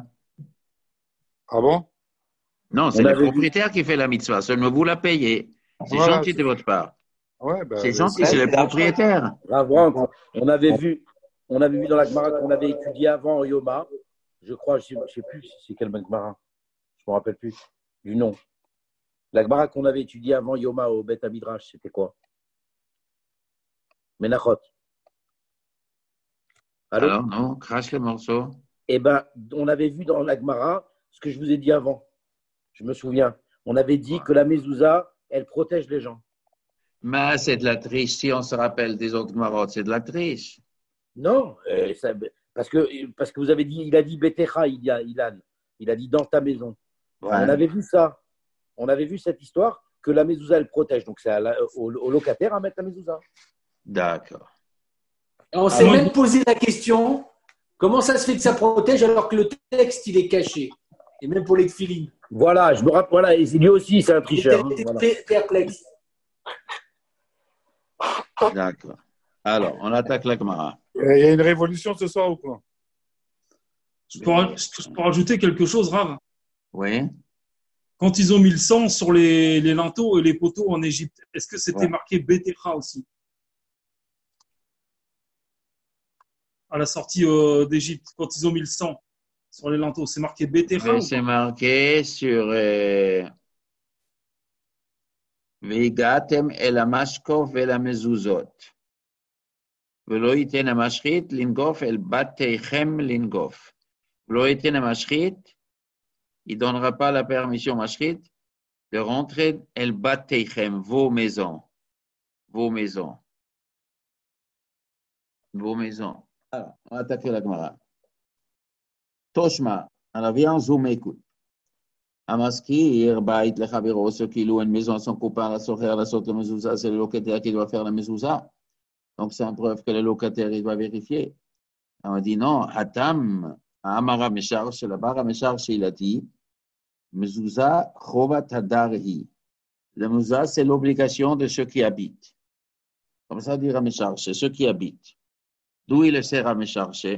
Ah bon? Non, c'est On le avait vu- propriétaire qui fait la mitzvah. Seulement vous la payez. C'est Voilà, gentil c'est- de votre part. Ouais, ben, C'est gentil, c'est- c'est le c'est l'argent. propriétaire. Rav Brandt, on avait vu, on avait vu dans la Gemara qu'on avait étudié avant Yoma. Je crois, je ne sais plus si c'est quel Gemara. Je ne me rappelle plus du nom. La Gemara qu'on avait étudiée avant Yoma au Beth Midrash, c'était quoi? Menachot. Allô? Alors, non, crache le morceau. Eh bien, on avait vu dans la Gemara ce que je vous ai dit avant. Je me souviens. On avait dit que la mezouza, elle protège les gens. Mais c'est de la triche. Si on se rappelle des autres marottes, c'est de la triche. Non, euh, ça- parce, que, parce que vous avez dit, il a dit Betecha, il a, Ilan. Il a dit dans ta maison. Ouais. On avait vu ça. On avait vu cette histoire que la mezouza, elle protège. Donc, c'est à la- au, au locataire à mettre la mezouza. D'accord. On s'est Ah, même posé la question, comment ça se fait que ça protège alors que le texte, il est caché? Et même pour les tefilines. Voilà, je me rappelle. Voilà, et lui aussi, c'est un tricheur. hein, J'étais voilà. très perplexe. D'accord. Alors, on attaque la Gemara. Il y a une révolution ce soir ou quoi? Je peux, ra- je peux rajouter quelque chose, Rav. Oui. Quand ils ont mis le sang sur les, les linteaux et les poteaux en Égypte, est-ce que c'était Ouais. marqué Betecha aussi? À la sortie euh, d'Égypte, quand ils ont mis le sang sur les linteaux, c'est marqué Betecha Mais ou c'est pas? marqué sur euh, Vegatem el amashkov el amezuzot. Velo iten amashrit lingof el bateichem lingof. Velo iten amashrit, il ne donnera pas la permission mashrit de rentrer el bateichem, vos maisons. Vos maisons. Vos maisons. Alors, on va attaquer la Gemara. Toshma, alors viens en zoom, écoute. Amaskir, Bait, le Chaviro, ceux qui louent une maison à son copain, la socher, la sorte de mezouza, c'est le locataire qui doit faire la mezouza. Donc, c'est une preuve que le locataire, il doit vérifier. On dit non, Hatam, Amara Mesharsh, là-bas, Mesharsh, il a dit, Mezouza chovat hadarhi. Le mezouza, c'est l'obligation de ceux qui habitent. Comme ça dit Mesharsh, c'est ceux qui habitent. D'où il le sait Mesharsh?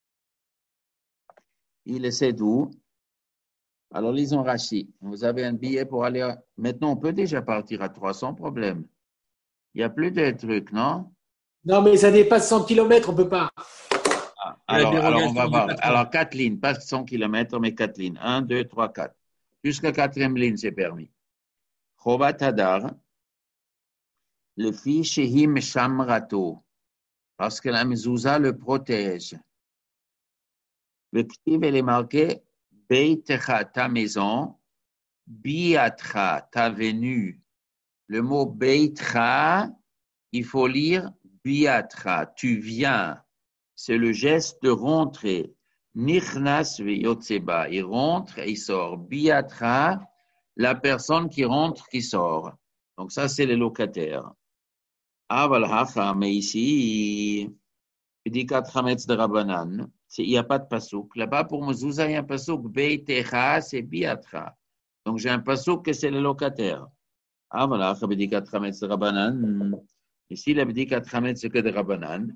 Il le sait d'où? Alors, lisons Rashi. Vous avez un billet pour aller. À... Maintenant, on peut déjà partir à trois sans problème. Il n'y a plus de trucs, non? Non, mais ça dépasse cent kilomètres, on ne peut pas. Ah, alors, alors, on va voir. Alors, quatre lignes, pas cent kilomètres, mais quatre lignes. un, deux, trois, quatre. Jusqu'à quatrième ligne, c'est permis. Chovat Hadar, le fils Shehim Shamrato, parce que la mezouza le protège. Le ktiv, elle est marqué Beitecha, ta maison, Biatra, ta venue. Le mot Beitra, il faut lire Biatra, tu viens. C'est le geste de rentrer. Nichnas veyotseba, il rentre et il sort. Biatra, la personne qui rentre, qui sort. Donc ça, c'est les locataires. Aval mais ici, il dit quatre hametz de Rabbanan. Il n'y a pas de pasouk. Là-bas, pour mezouza, il y a un pasouk. Beitecha, c'est Biatra. Donc j'ai un pasouk que c'est le locataire. Ah voilà, il dit quatre hametz de Rabbanan. Ici, il a dit quatre hametz, c'est que de Rabbanan.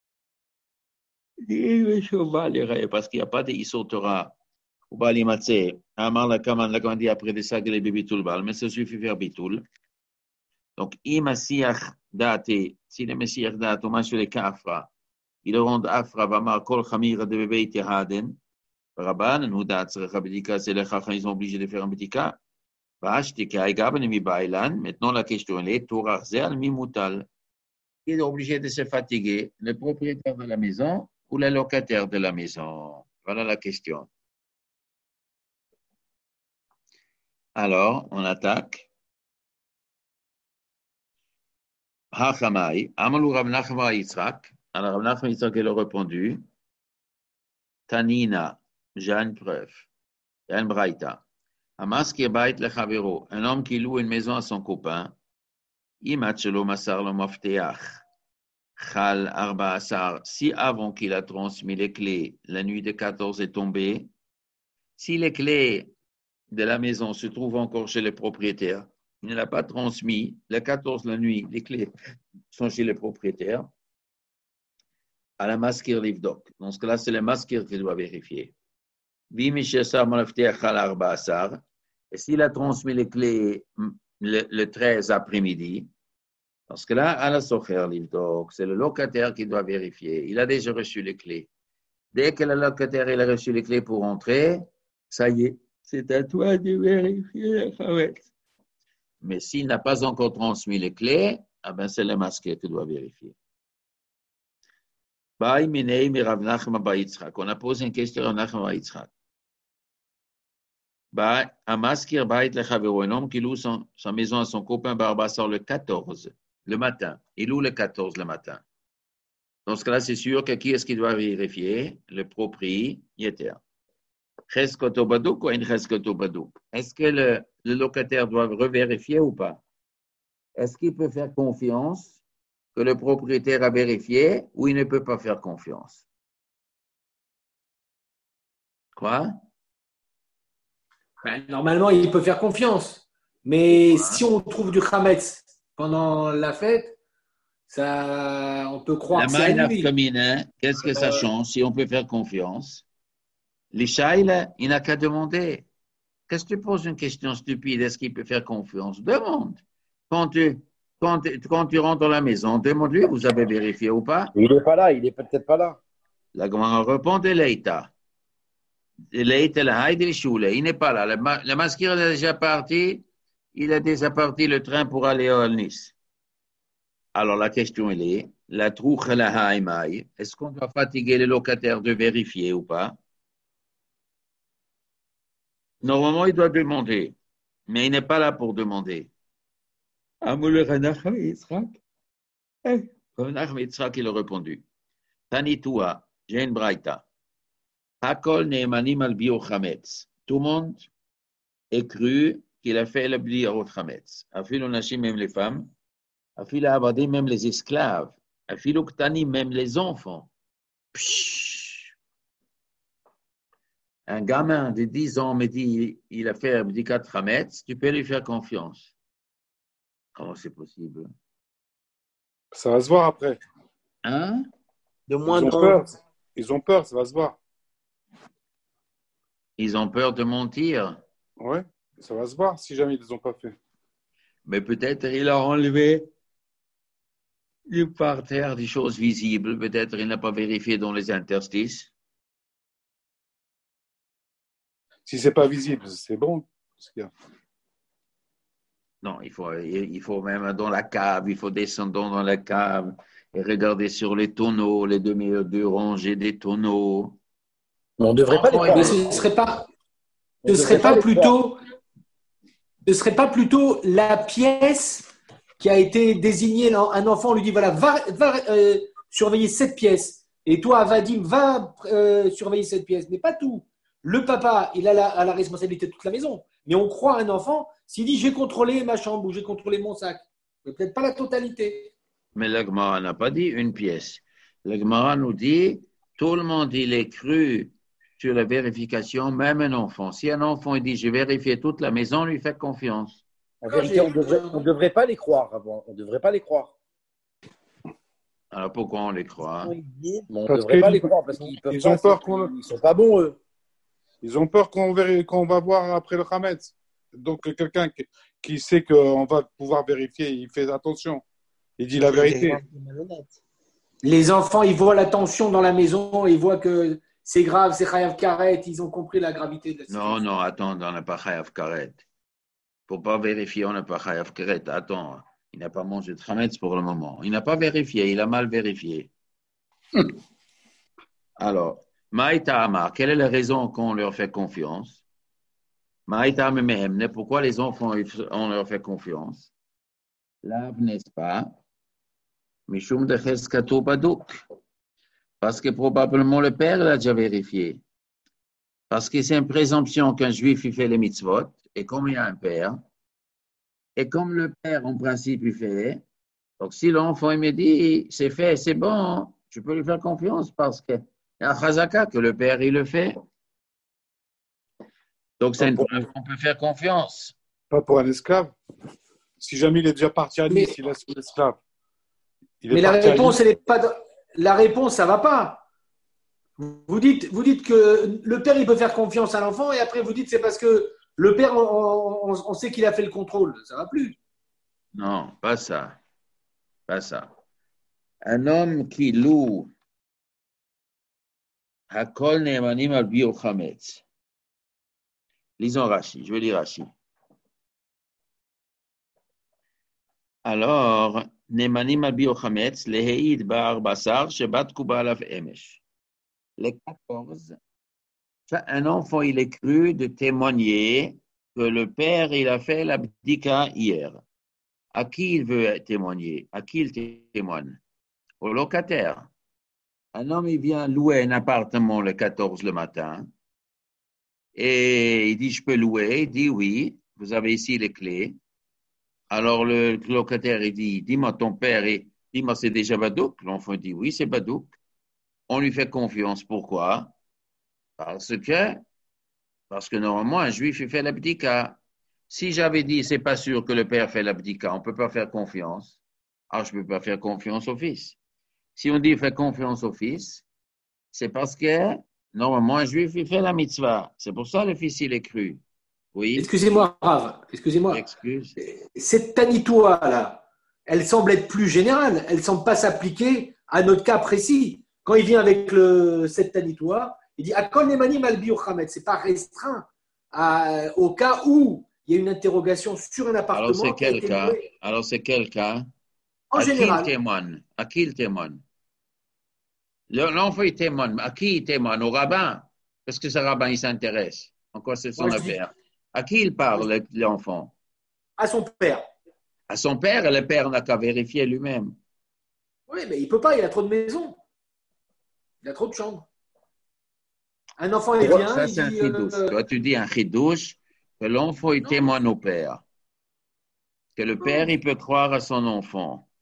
Parce qu'il n'y a pas de Issur Torah ou Bali Matzeh. Amar la Kaman, la Kaman dit après des sacs, les bitul bal, mais ça suffit de faire bitul. Donc, im Messiach date, si le Messiach date, on marche sur les kafra, il rend afra, va mar kol chamira de bébé ite haden. Rabban, nous date, Rabedika, c'est les chachas, ils sont obligés de faire un petit cas. Vashtika, igaben mi bailan. Maintenant, la question est, Torah zel mi mutal. Il est obligé de se fatiguer, le propriétaire de la maison ou le locataire de la maison? Voilà la question. Alors, on attaque. Hachamai, Amalou Rav Nachman Yitzhak. Alors, Rav Nachman Yitzhak, il a répondu. Tanina, j'ai une preuve. Il y a une braïta. Hamas qui bait le chavero, un homme qui loue une maison à son copain. Imachelo Masar le Mofteach. Chal Arba Asar, si avant qu'il a transmis les clés, la nuit de quatorze est tombée, si les clés de la maison se trouvent encore chez le propriétaire, il ne l'a pas transmis, le quatorze la nuit, les clés sont chez le propriétaire, à la maskir livdok. Dans ce cas-là, c'est le maskir qui doit vérifier. Et s'il a transmis les clés le, le treize après-midi, parce que là, à la socher livdok, c'est le locataire qui doit vérifier. Il a déjà reçu les clés. Dès que le locataire il a reçu les clés pour entrer, ça y est, c'est à toi de vérifier. Mais s'il n'a pas encore transmis les clés, ah ben c'est le masqué qui doit vérifier. On a posé une question à Rav Nachman bar Yitzchak. Un homme qui loue son, sa maison à son copain Barbassar le quatorze, le matin. Il loue le quatorze le matin. Dans ce cas-là, c'est sûr que qui est-ce qui doit vérifier? Le propriétaire. Est-ce que le, le locataire doit revérifier ou pas? Est-ce qu'il peut faire confiance que le propriétaire a vérifié ou il ne peut pas faire confiance? Quoi? Ben, normalement, il peut faire confiance. Mais ouais. Si on trouve du chametz pendant la fête, ça, on peut croire la que c'est à lui. Commune, qu'est-ce que ça euh... change si on peut faire confiance? L'Ishaïl, il n'a qu'à demander. Qu'est-ce que tu poses une question stupide? Est-ce qu'il peut faire confiance? Demande. Quand tu, quand, tu, quand tu rentres dans la maison, demande-lui, vous avez vérifié ou pas? Il n'est pas là, il n'est peut-être pas là. La grand répond de l'Eïta. L'Eïta, la Haïd Shule, il n'est pas là. Le, le masquer est déjà parti. Il a déjà parti le train pour aller à Nice. Alors la question elle est, la trouche la haïmaï, est-ce qu'on doit fatiguer les locataires de vérifier ou pas? Normalement, il doit demander, mais il n'est pas là pour demander. Amoul Rav Nachman Yitzhak. Rav Nachman Yitzhak, il a répondu. Tanitoua, j'ai une braïta. Hakol ne'emanim al bio chametz. Tout le monde est cru qu'il a fait le bli au chametz. Afil onachim, même les femmes. Afil abadi, même les esclaves. Afil uktani, même les enfants. Pshh. Un gamin de dix ans me dit il a fait un Bdikat Hametz, tu peux lui faire confiance. Comment c'est possible? Ça va se voir après. Hein? De Ils moins ont d'un. peur. Ils ont peur, ça va se voir. Ils ont peur de mentir. Ouais, ça va se voir si jamais ils ne les ont pas fait. Mais peut-être il a enlevé du parterre des choses visibles. Peut-être il n'a pas vérifié dans les interstices. Si c'est pas visible, c'est bon. ce qu'il y a. Non, il faut, il faut même dans la cave, il faut descendre dans la cave et regarder sur les tonneaux, les deux, deux rangées des tonneaux. On ne devrait pas les Oh, croire. Mais ce ne serait pas, On ce devrait serait pas les croire. plutôt, ce serait pas plutôt la pièce qui a été désignée. Un enfant on lui dit voilà, va, va euh, surveiller cette pièce. Et toi, Vadim, va euh, surveiller cette pièce. Mais pas tout. Le papa, il a la, a la responsabilité de toute la maison. Mais on croit à un enfant s'il dit j'ai contrôlé ma chambre ou j'ai contrôlé mon sac. Mais peut-être pas la totalité. Mais la Gemara n'a pas dit une pièce. La Gemara nous dit tout le monde il est cru sur la vérification, même un enfant. Si un enfant il dit j'ai vérifié toute la maison, lui fait confiance. En vérité, on devrait, on devrait pas les croire avant. On ne devrait pas les croire. Alors pourquoi on les croit? On ne Parce devrait pas qu'ils- les croire parce qu'ils peuvent ils pas, ont peur c'est- qu'on- ils sont pas bons eux. Ils ont peur qu'on vér- qu'on va voir après le Hametz. Donc, quelqu'un qui, qui sait qu'on va pouvoir vérifier, il fait attention. Il dit la vérité. Les enfants, ils voient la tension dans la maison, ils voient que c'est grave, c'est Chayav Karet, ils ont compris la gravité de la situation. Non, non, attends, on n'a pas Chayav Karet. Pour pas vérifier, on n'a pas Chayav Karet. Attends, il n'a pas mangé de Hametz pour le moment. Il n'a pas vérifié, il a mal vérifié. Alors, Maïta Amar, quelle est la raison qu'on leur fait confiance? Maïta Amemehemne, pourquoi les enfants, on leur fait confiance? Là, n'est-ce pas? Mishum de Cheskato Badouk. Parce que probablement le père l'a déjà vérifié. Parce que c'est une présomption qu'un juif il fait les mitzvot, et comme il y a un père, et comme le père en principe il fait, donc si l'enfant il me dit c'est fait, c'est bon, je peux lui faire confiance parce que il y a un chazaka que le père il le fait. Donc c'est une preuve qu'on peut faire confiance. Pas pour un esclave. Si jamais il est déjà parti à Nice, Mais- il laisse l'esclave. Il est Mais la parti à réponse, Nice. elle est pas. dans- La réponse, ça va pas. Vous dites, vous dites que le père, il peut faire confiance à l'enfant, et après vous dites c'est parce que le père, on, on- on sait qu'il a fait le contrôle. Ça va plus. Non, pas ça. Pas ça. Un homme qui loue Hakol Ne'emanim al Bio Chametz. Lisons Rashi, je vais lire Rashi. Alors, Ne'emanim al Bio Chametz, Leheid Bar Basar, Shebat Kuba Alav Emesh. Les quatorze, un enfant, il est cru de témoigner que le père, il a fait la bdika hier. À qui il veut témoigner? À qui il témoigne? Au locataire. Un homme, il vient louer un appartement le quatorze le matin et il dit, je peux louer? Il dit, oui, vous avez ici les clés. Alors le locataire, il dit, dis-moi ton père, et dis-moi, c'est déjà Badouk? L'enfant dit, oui, c'est Badouk. On lui fait confiance. Pourquoi? Parce que, parce que normalement, un juif, il fait l'abdika. Si j'avais dit, c'est pas sûr que le père fait l'abdika, on peut pas faire confiance. Alors, je peux pas faire confiance au fils. Si on dit fait confiance au fils, c'est parce que, normalement, un juif, il fait la mitzvah. C'est pour ça que le fils, il est cru. Oui. Excusez-moi, Rav, excusez-moi. Excuse. Cette tanitoua là, elle semble être plus générale. Elle semble pas s'appliquer à notre cas précis. Quand il vient avec le cette tanitoua, il dit Akol Nemanim al Biochamet. C'est pas restreint à, au cas où il y a une interrogation sur un appartement. Alors, c'est qui a quel été cas? loué. Alors, c'est quel cas? En à général. qui il témoigne? À qui il témoigne? L'enfant, il témoigne. À qui il témoigne? Au rabbin? Parce que ce rabbin, il s'intéresse. En quoi c'est son Moi, je dis- affaire? À qui il parle, l'enfant? À son père. À son père, et le père n'a qu'à vérifier lui-même. Oui, mais il peut pas, il a trop de maisons. Il a trop de chambres. Un enfant, il vient, Ça, il c'est un dit, chidouche. euh, Toi, tu dis un chidouche que l'enfant, il Non. témoigne au père. Que le père, il peut croire à son enfant.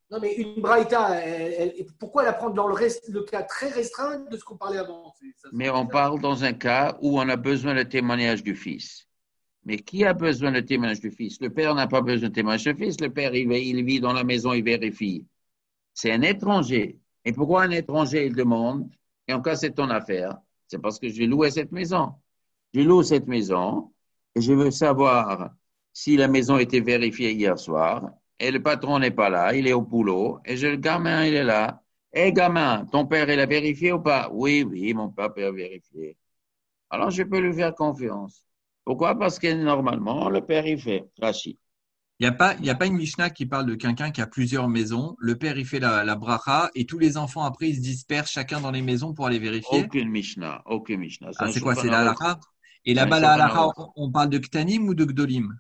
Non, mais une braïta, elle, elle, pourquoi la prendre dans le, rest, le cas très restreint de ce qu'on parlait avant? Ça, Mais on parle dans un cas où on a besoin du témoignage du fils. Mais qui a besoin du témoignage du fils? Le père n'a pas besoin de témoignage du fils. Le père, il, il vit dans la maison, il vérifie. C'est un étranger. Et pourquoi un étranger, il demande? Et en cas, c'est ton affaire. C'est parce que j'ai loué cette maison. Je loue cette maison et je veux savoir si la maison a été vérifiée hier soir. Et le patron n'est pas là, il est au boulot. Et je, le gamin, il est là. Hé, gamin, ton père, il a vérifié ou pas? Oui, oui, mon papa a vérifié. Alors, je peux lui faire confiance. Pourquoi? Parce que normalement, le père, il fait. Rachid. Il n'y a pas, il y a pas une Mishnah qui parle de quelqu'un qui a plusieurs maisons. Le père, il fait la, la bracha et tous les enfants, après, ils se dispersent chacun dans les maisons pour aller vérifier. Aucune Mishnah, aucune Mishnah. Ah, c'est quoi? C'est la la halakha? Et là-bas, la halakha, on, on parle de Ktanim ou de Gdolim?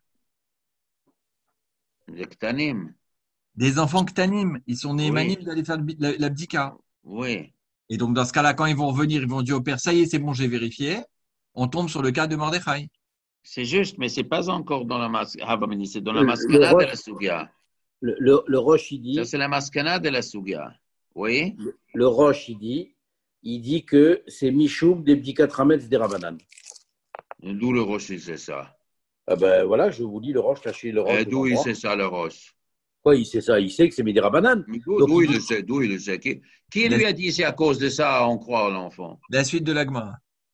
De Ktanim. Des enfants Ktanim. Ils sont nés Oui. Manim d'aller faire la, la bdika. Oui. Et donc, dans ce cas-là, quand ils vont revenir, ils vont dire au père, ça y est, c'est bon, j'ai vérifié. On tombe sur le cas de Mordechai. C'est juste, mais c'est pas encore dans la maskana, c'est dans la maskana de la Sugia. Le, le, le Roche, il dit. Ça, c'est la maskana de la Sugia. Oui. Le, le Roche, il dit, il dit que c'est Mishoum des Bdikat Hametz des Rabanan. D'où le Roche, il sait ça? Ah ben voilà, je vous dis le Roche, lâchez le Roche. Et d'où il sait ça, le Roche? Quoi, il sait ça? Il sait que c'est des Rabanan. D'où, d'où il le sait? D'où il le sait? Qui, qui lui a dit c'est à cause de ça, on croit à l'enfant? La suite de l'Agma.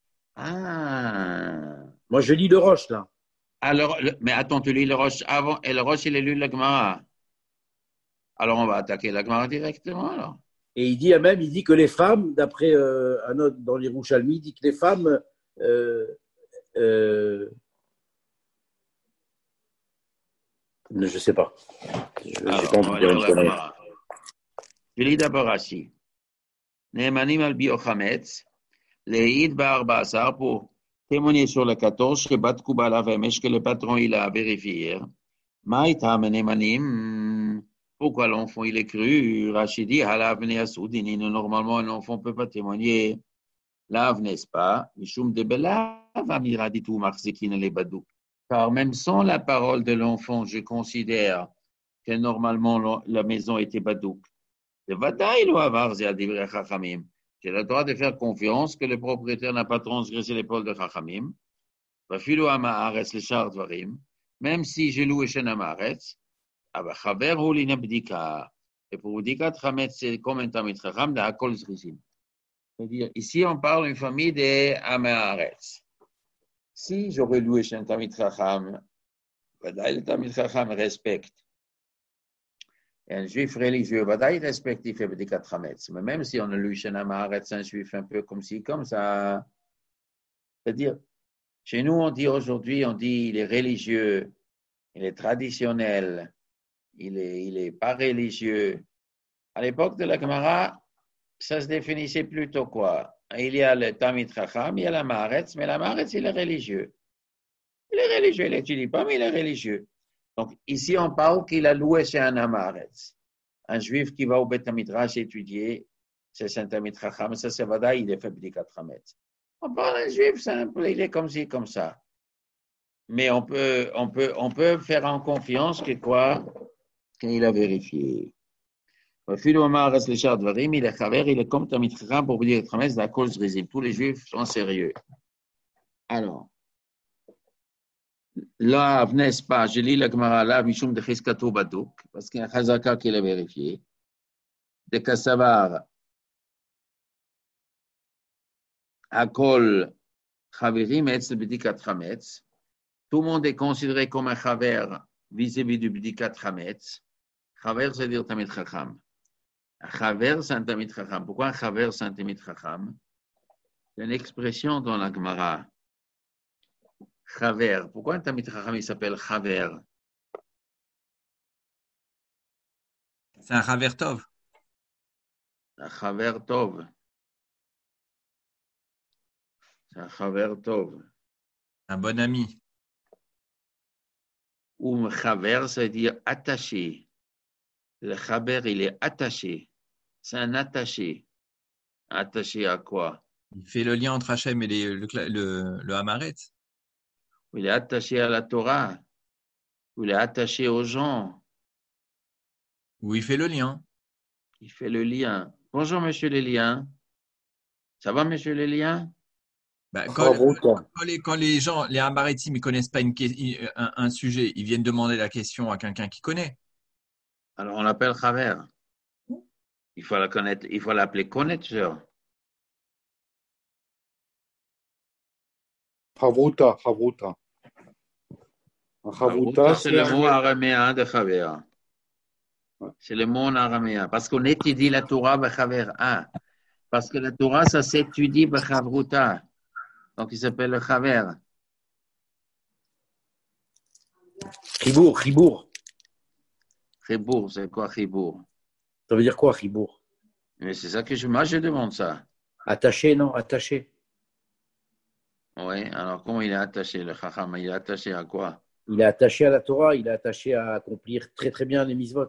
Ah. Moi, je lis le Roche, là. Alors, le, mais attends, tu lis le Roche avant, et le Roche, il a lu la Gemara. Alors, on va attaquer la Gemara directement, alors. Et il dit même, il dit que les femmes, d'après euh, un autre dans les Rouchalmi, il dit que les femmes, euh, euh, je ne sais pas. Je alors, sais pas on va lire la Gemara. Je lis d'abord assis. Nehemanim al biochametz, leïd bar basar pour témoigner sur le quatorze, que Bat Koubala Vemesh, que le patron il a vérifié hier. Maïta Nehemanim, pourquoi l'enfant il est cru? Rachidi, halav neasoudini, normalement un enfant ne peut pas témoigner. Lav n'est-ce pas? Mishum de belav amiraditu marzikin le badouk. Car même sans la parole de l'enfant, je considère que normalement la maison était badouk. Le vadaï lo avar zéadivre chachamim. J'ai le droit de faire confiance que le propriétaire n'a pas transgressé l'épaule de Chachamim. Même si j'ai loué chez Namaretz, et pour vous dire que c'est comme un Tamid Chacham de Hakol Zrizim. C'est-à-dire, ici, on parle d'une famille des Amaretz. Si j'aurais loué chez un Tamid Chacham, le Tamid Chacham respecte. Et un juif religieux, il respecte, il fait Bdikat Hametz. Mais même si on a lu chez Namaretz, un juif un peu comme ci, comme ça. C'est-à-dire, chez nous, on dit aujourd'hui, on dit il est religieux, il est traditionnel, il est, il est pas religieux. À l'époque de la Gemara, ça se définissait plutôt quoi? Il y a le Tamid Chacham, il y a la Maharetz, mais la Maharetz, il est religieux. Il est religieux, il n'étudie pas, mais il est religieux. Donc, ici, on parle qu'il a loué chez un Amaretz. Un juif qui va au Beth Midrash étudier, c'est un Tamid Chacham, ça c'est Vada, il est fait Bdikat Hametz. On parle d'un juif simple, il est comme ci, comme ça. Mais on peut, on peut, on peut faire en confiance que quoi? Qu'il a vérifié. Il est chaver, il est comme Tamid Chacham pour Bdikat Hametz, la cause résime. Tous les juifs sont sérieux. Alors, là, n'est-ce pas, je lis la Gemara là, Mishum de Chiskato Badouk, parce qu'il y a un Chazaka qui l'a vérifié. De Kassavar, Akol, Chaverim, Etz, Bdikat Hametz. Tout le monde est considéré comme un Chaver vis-à-vis du Bdikat Hametz. Chaver, c'est dire Tamid Chacham. Un Chaver, c'est un Tamid Chacham. Pourquoi un Chaver, c'est un Tamid Chacham? C'est une expression dans la Gemara. Chaver. Pourquoi un Tamid Chacham il s'appelle Chaver? C'est un Chaver Tov. Un Chaver Tov. C'est un Chaver Tov. Un bon ami. Ou Chaver, ça veut dire attaché. Le Chaver, il est attaché. C'est un attaché. Attaché à quoi? Il fait le lien entre Hachem et les, le, le, le Hamaretz. Il est attaché à la Torah. Il est attaché aux gens. Où il fait le lien. Il fait le lien. Bonjour, monsieur le lien. Ça va, monsieur le lien? Bah, quand, quand, les, quand les gens, les Amarétim, ils ne connaissent pas une, un, un sujet, ils viennent demander la question à quelqu'un qui connaît. Alors, on l'appelle Chaver. Il faut la connaître, il faut l'appeler connaisseur. Chavruta, Chavruta. Chavruta, c'est le mot araméen de Chaver. C'est le mot en araméen. Parce qu'on étudie la Torah Bechaver. Ah, parce que la Torah, ça s'étudie Bechavruta. Donc, il s'appelle le Chaver. Chibour, Chibour. Chibour, c'est quoi Chibour? Ça veut dire quoi, Chibour? Mais c'est ça que je, moi, je demande ça. Attaché, non? Attaché. Oui, alors comment il est attaché, le Chacham? Il est attaché à quoi? Il est attaché à la Torah, il est attaché à accomplir très très bien les mitzvot.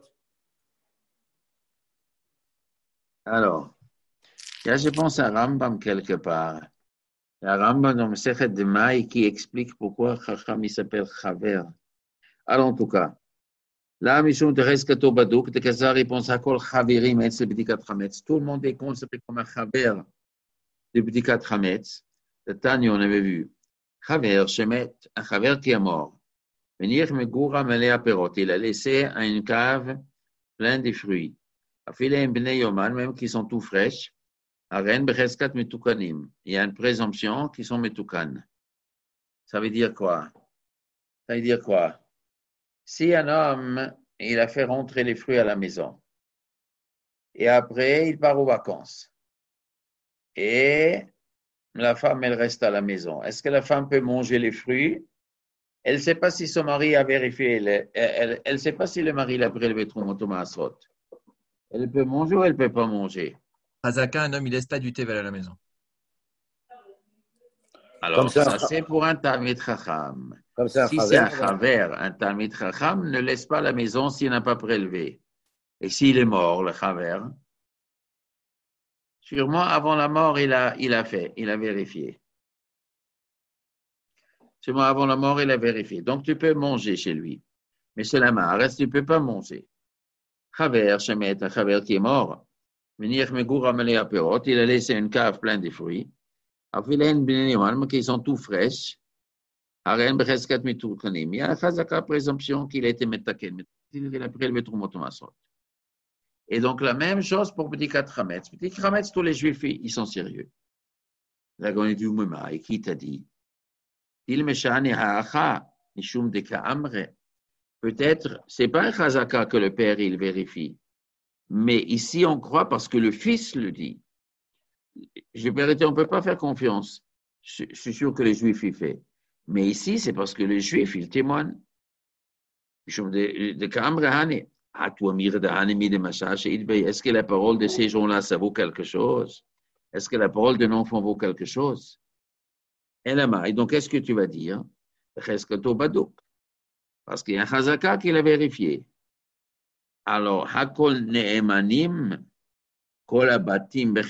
Alors, là, je pense à Rambam quelque part. Il y a Rambam dans le Sechet de Maï qui explique pourquoi Chacham il s'appelle Chaver. Alors, en tout cas, là, Mishum de Reskato Badouk, de Kazar, il pense à Kol Chaverim, et c'est Bdikat Chametz. Tout le monde est considéré comme un Chaver de Bdikat Chametz. Le Tanya, on avait vu. Chaver, Shemet, un Chaver qui est mort. Venir Megoura Melea Perot. Il a laissé une cave pleine de fruits. Afilem Bnei Yoman, même qui sont tout fraîches. Aren Becheskat Metukanim. Il y a une présomption qui sont Metukan. Ça veut dire quoi? Ça veut dire quoi? Si un homme, il a fait rentrer les fruits à la maison, et après, il part aux vacances, et la femme, elle reste à la maison, est-ce que la femme peut manger les fruits? Elle ne sait pas si son mari a vérifié, elle ne sait pas si le mari l'a prélevé trop Thomas Asrot. Elle peut manger ou elle ne peut pas manger? Hazaka, un homme, il ne laisse pas du Tevel à la maison. Alors, ça, ça c'est pour un Talmid Chacham. Comme ça, si c'est un Chaver, un Talmid Chacham ne laisse pas la maison s'il n'a pas prélevé. Et s'il est mort, le Chaver, sûrement avant la mort, il a, il a fait, il a vérifié. Sûrement avant la mort, il a vérifié. Donc, tu peux manger chez lui. Mais c'est la main, tu ne peux pas manger. Chaver, Shemet, un Chaver qui est mort. Venir Megoura Melea Perot, il a laissé une cave pleine de fruits. Qui sont tout fraîches. Il y a la chazaka présomption qu'il a été metaken. Il a prélevé Trumot Masrot. Et donc, la même chose pour Bdikat Chametz. Bdikat Chametz, tous les juifs, ils sont sérieux. La Gonne du Mouma, et qui t'a dit? Il me chane ha'acha, mishum de ka'amre. Peut-être, c'est pas un chazaka que le père, il vérifie. Mais ici, on croit parce que le fils le dit. Je vérité, on ne peut pas faire confiance. Je, je suis sûr que les Juifs y font. Mais ici, c'est parce que les Juifs, ils témoignent. Est-ce que la parole de ces gens-là, ça vaut quelque chose? Est-ce que la parole d'un enfant vaut quelque chose? Et donc, qu'est-ce que tu vas dire? Parce qu'il y a un chazaka qui l'a vérifié. Alors, Hakol Ne'emanim, alors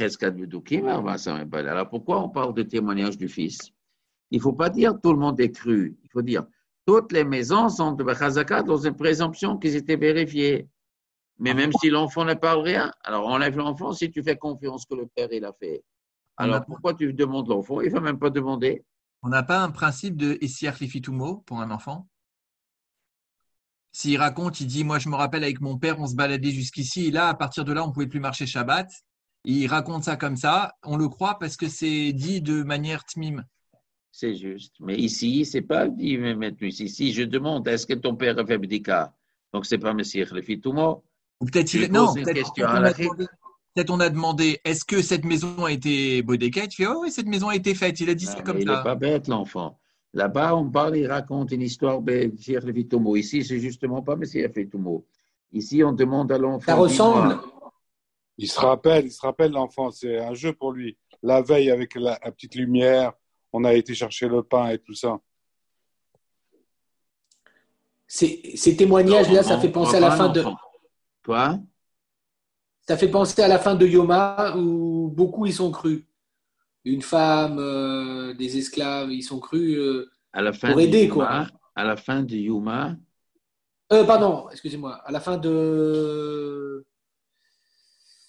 pourquoi on parle de témoignage du fils? Il ne faut pas dire tout le monde est cru. Il faut dire toutes les maisons sont de Chazaka dans une présomption qu'ils étaient vérifiées. Mais même si l'enfant ne parle rien, alors enlève l'enfant si tu fais confiance que le père il a fait. Alors pourquoi tu demandes l'enfant? Il ne faut même pas demander. On n'a pas un principe de Essier Lifitumo pour un enfant? S'il raconte, il dit, moi je me rappelle avec mon père, on se baladait jusqu'ici, et là, à partir de là, on ne pouvait plus marcher Shabbat. Il raconte ça comme ça, on le croit parce que c'est dit de manière tmim. C'est juste. Mais ici, c'est pas dit, mais ici, je demande, est-ce que ton père a fait bdika? Donc, c'est pas Messire le Fitoumo. Ou peut-être il... Non, peut-être, peut-être, on a demandé, peut-être on a demandé, est-ce que cette maison a été bodéka? Tu fais, oh oui, cette maison a été faite. Il a dit non, ça comme il ça. Il n'est pas bête, l'enfant. Là-bas, on parle, il raconte une histoire de Messire le Fitoumo. Ici, c'est justement pas Messire le Fitoumo. Ici, on demande à l'enfant. Ça ressemble. Il se rappelle, il se rappelle l'enfant. C'est un jeu pour lui. La veille, avec la, la petite lumière, on a été chercher le pain et tout ça. Ces, ces témoignages-là, ça fait penser à la fin de. Quoi? Ça fait penser à la fin de Yoma où beaucoup y sont crus. Une femme, euh, des esclaves, ils sont crus euh, à la fin pour aider, Yuma, quoi. À la fin de Yuma. Euh, pardon, excusez-moi. À la fin de.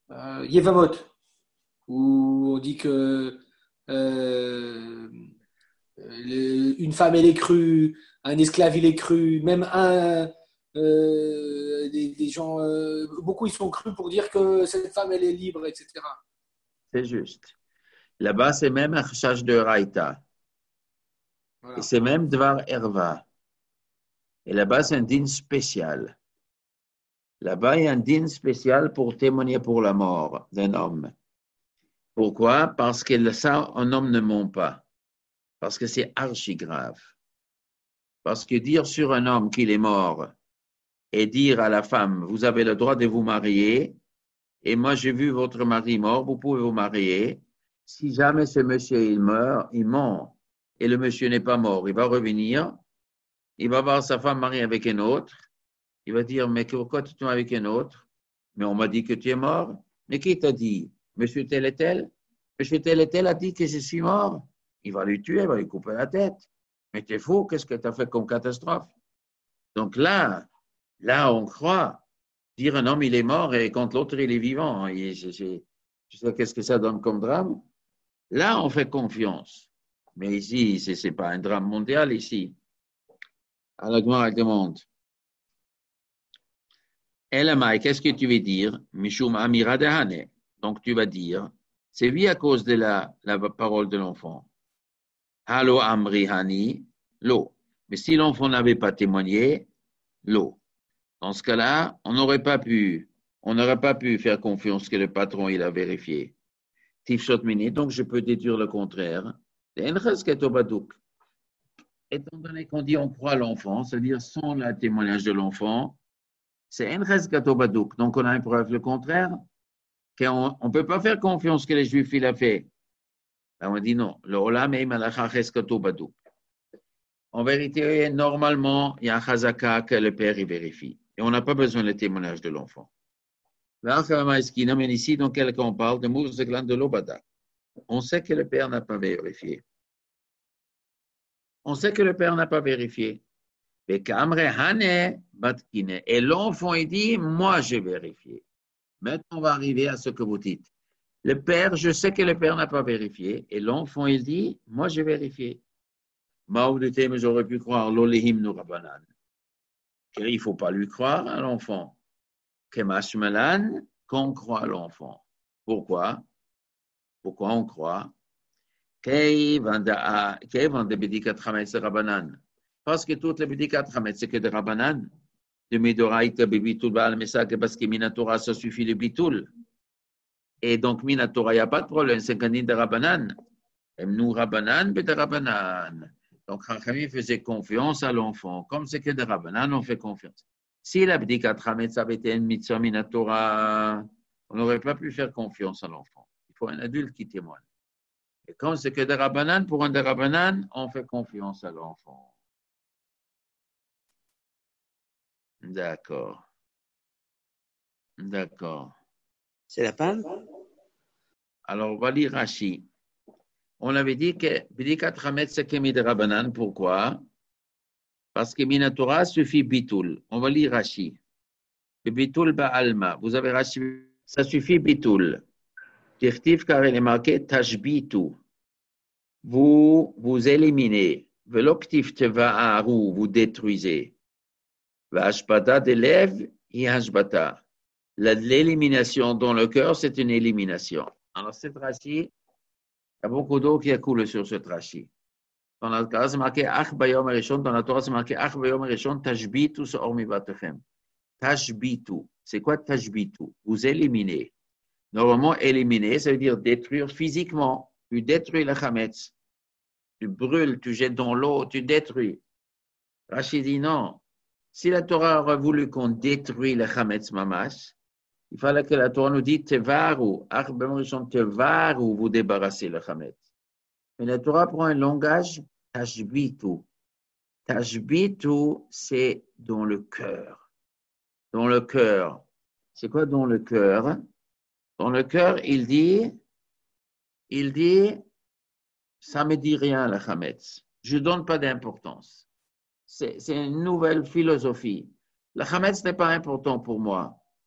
euh, Yevamot, où on dit que euh, le- une femme, elle est crue, un esclave, il est cru, même un, euh, des, des gens, euh, beaucoup ils sont crus pour dire que cette femme, elle est libre, et cetera. C'est juste. Là-bas, c'est même un chachage de Raïta. Voilà. Et c'est même Dvar Erva. Et là-bas, c'est un din spécial. Là-bas, il y a un din spécial pour témoigner pour la mort d'un homme. Pourquoi? Parce que ça, un homme ne ment pas. Parce que c'est archi grave. Parce que dire sur un homme qu'il est mort et dire à la femme, vous avez le droit de vous marier, et moi j'ai vu votre mari mort, vous pouvez vous marier. Si jamais ce monsieur il meurt, il ment, et le monsieur n'est pas mort, il va revenir, il va voir sa femme mariée avec un autre, il va dire, mais pourquoi tu es avec un autre? Mais on m'a dit que tu es mort. Mais qui t'a dit? Monsieur tel et tel? Monsieur tel et tel a dit que je suis mort. Il va lui tuer, il va lui couper la tête. Mais tu es fou, qu'est-ce que tu as fait comme catastrophe? Donc là, là, on croit. Dire un homme, il est mort et quand l'autre, il est vivant. Et je, je, je sais qu'est-ce que ça donne comme drame. Là, on fait confiance. Mais ici, ce n'est pas un drame mondial ici. Alors, Gmara demande. Elamai, qu'est-ce que tu veux dire? Mishum Amira Dehane. Donc, tu vas dire, c'est oui à cause de la, la parole de l'enfant. Halo Amri Hani, l'eau. Mais si l'enfant n'avait pas témoigné, l'eau. Dans ce cas-là, on n'aurait pas pu, on n'aurait pas pu faire confiance que le patron, il a vérifié. Tifshot Mini, donc je peux déduire le contraire. Étant donné qu'on dit on croit à l'enfant, c'est-à-dire sans le témoignage de l'enfant, c'est Enres Gatobadouk. Donc on a une preuve le contraire, qu'on ne peut pas faire confiance que les Juifs il a fait. Là, on dit non. Le Olam est Malachaches Gatobadouk. En vérité, normalement, il y a un chazaka que le père y vérifie. Et on n'a pas besoin du témoignage de l'enfant. Mais ici, dans quel cas on parle de Mours de glande de l'Obada. On sait que le père n'a pas vérifié. On sait que le père n'a pas vérifié. Et l'enfant, il dit, moi, j'ai vérifié. Maintenant, on va arriver à ce que vous dites. Le père, je sais que le père n'a pas vérifié. Et l'enfant, il dit, moi, j'ai vérifié. Maoudité, mais j'aurais pu croire l'olehim nous rabanan. Il ne faut pas lui croire à l'enfant. Kemashmalan, qu'on croit à l'enfant. Pourquoi? Pourquoi on croit? Parce que toutes les bédikat chametz, c'est que des rabanan. De Medoraïta, Bibitul, Baal, Mesak, parce que Minatora, ça suffit le bitul. Et donc, Minatora, il n'y a pas de problème, c'est qu'un de rabanan. Et nous, rabanan, mais de rabanan. Donc, Chachamim faisait confiance à l'enfant. Comme c'est que des rabanan, on fait confiance. Si la bédikat chametz avait été une mitzvah Minatora, on n'aurait pas pu faire confiance à l'enfant. Il faut un adulte qui témoigne. Et comme c'est que des rabanan, pour un des rabanan, on fait confiance à l'enfant. D'accord. D'accord. C'est la fin? Alors, on va lire Rashi. On avait dit que Bidikat Chametz, c'est Kemi de Rabanan. Pourquoi? Parce que Minatora suffit Bitul. On va lire Rashi. Bitul Ba'alma. Vous avez Rashi. Ça suffit Bitul. Tirtif, car il est marqué Tashbitu. Vous, vous éliminez. Veloktif Teva'aru, vous détruisez. Vashbata d'élève et Hashbata. L'élimination dans le cœur, c'est une élimination. Alors, cette Rashi, il y a beaucoup d'eau qui a coulé sur cette Rashi. Dans la Torah, c'est marqué Ach Bayom Rishon. Dans la Torah, c'est marqué Ach Bayom Rishon, Tashbitu Se'or Mivatechem. Tashbitu. C'est quoi Tashbitu? Vous éliminez. Normalement, éliminer, ça veut dire détruire physiquement. Tu détruis le chametz. Tu brûles, tu jettes dans l'eau, tu détruis. Rashi dit non. Si la Torah aurait voulu qu'on détruise le chametz mamash, il fallait que la Torah nous dise tevaru, ach b'morishon tevaru, vous débarrassez le chametz. Mais la Torah prend un langage tashbitu. Tashbitu, c'est dans le cœur. Dans le cœur. C'est quoi dans le cœur? Dans le cœur, il dit, il dit, ça me dit rien le chametz. Je ne donne pas d'importance. C'est, c'est une nouvelle philosophie. Le chametz n'est pas important pour moi.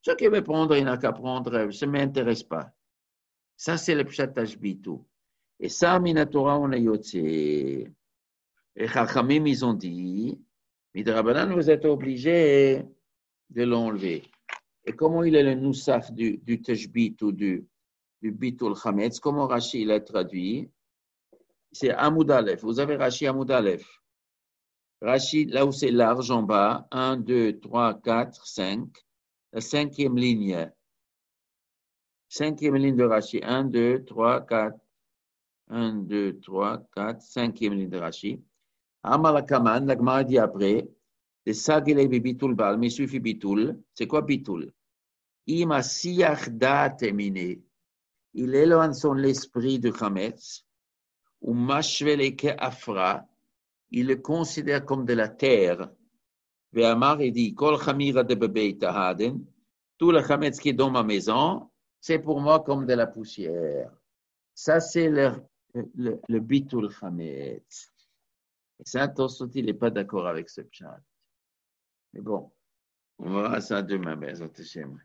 Ce qui veut prendre, il n'a qu'à prendre, ça ne m'intéresse pas. Ça, c'est le pshat tashbitu. Et ça, Minatora, on a yotse. Et Chachamim, ils ont dit, Midrabanan, vous êtes obligés de l'enlever. Et comment il est le noussaf du, du tashbit ou du, du bitul chametz? Comment Rashi l'a traduit? C'est Amoud Aleph. Vous avez Rashi Amoud Aleph. Rashi, là où c'est large en bas, un, deux, trois, quatre, cinq. La cinquième ligne. Cinquième ligne de Rashi. un, deux, trois, quatre. un, deux, trois, quatre. Cinquième ligne de Rashi. Amalakaman, la Gemara dit après. Le sagile bitul bal, mais il suffit bitul. C'est quoi bitul? Ima siyach da'at emine. Il éloigne son l'esprit de Chametz. Ou mashveleke afra. Il le considère comme de la terre. Ve'amar, il dit, kol chamira de bebeit haden. Tout le Chametz qui est dans ma maison, c'est pour moi comme de la poussière. Ça, c'est le, le, le bitul Chametz. Et ça, Tosfot, il n'est pas d'accord avec ce pshat. Mais bon, on verra ça demain, Bezat Hashem.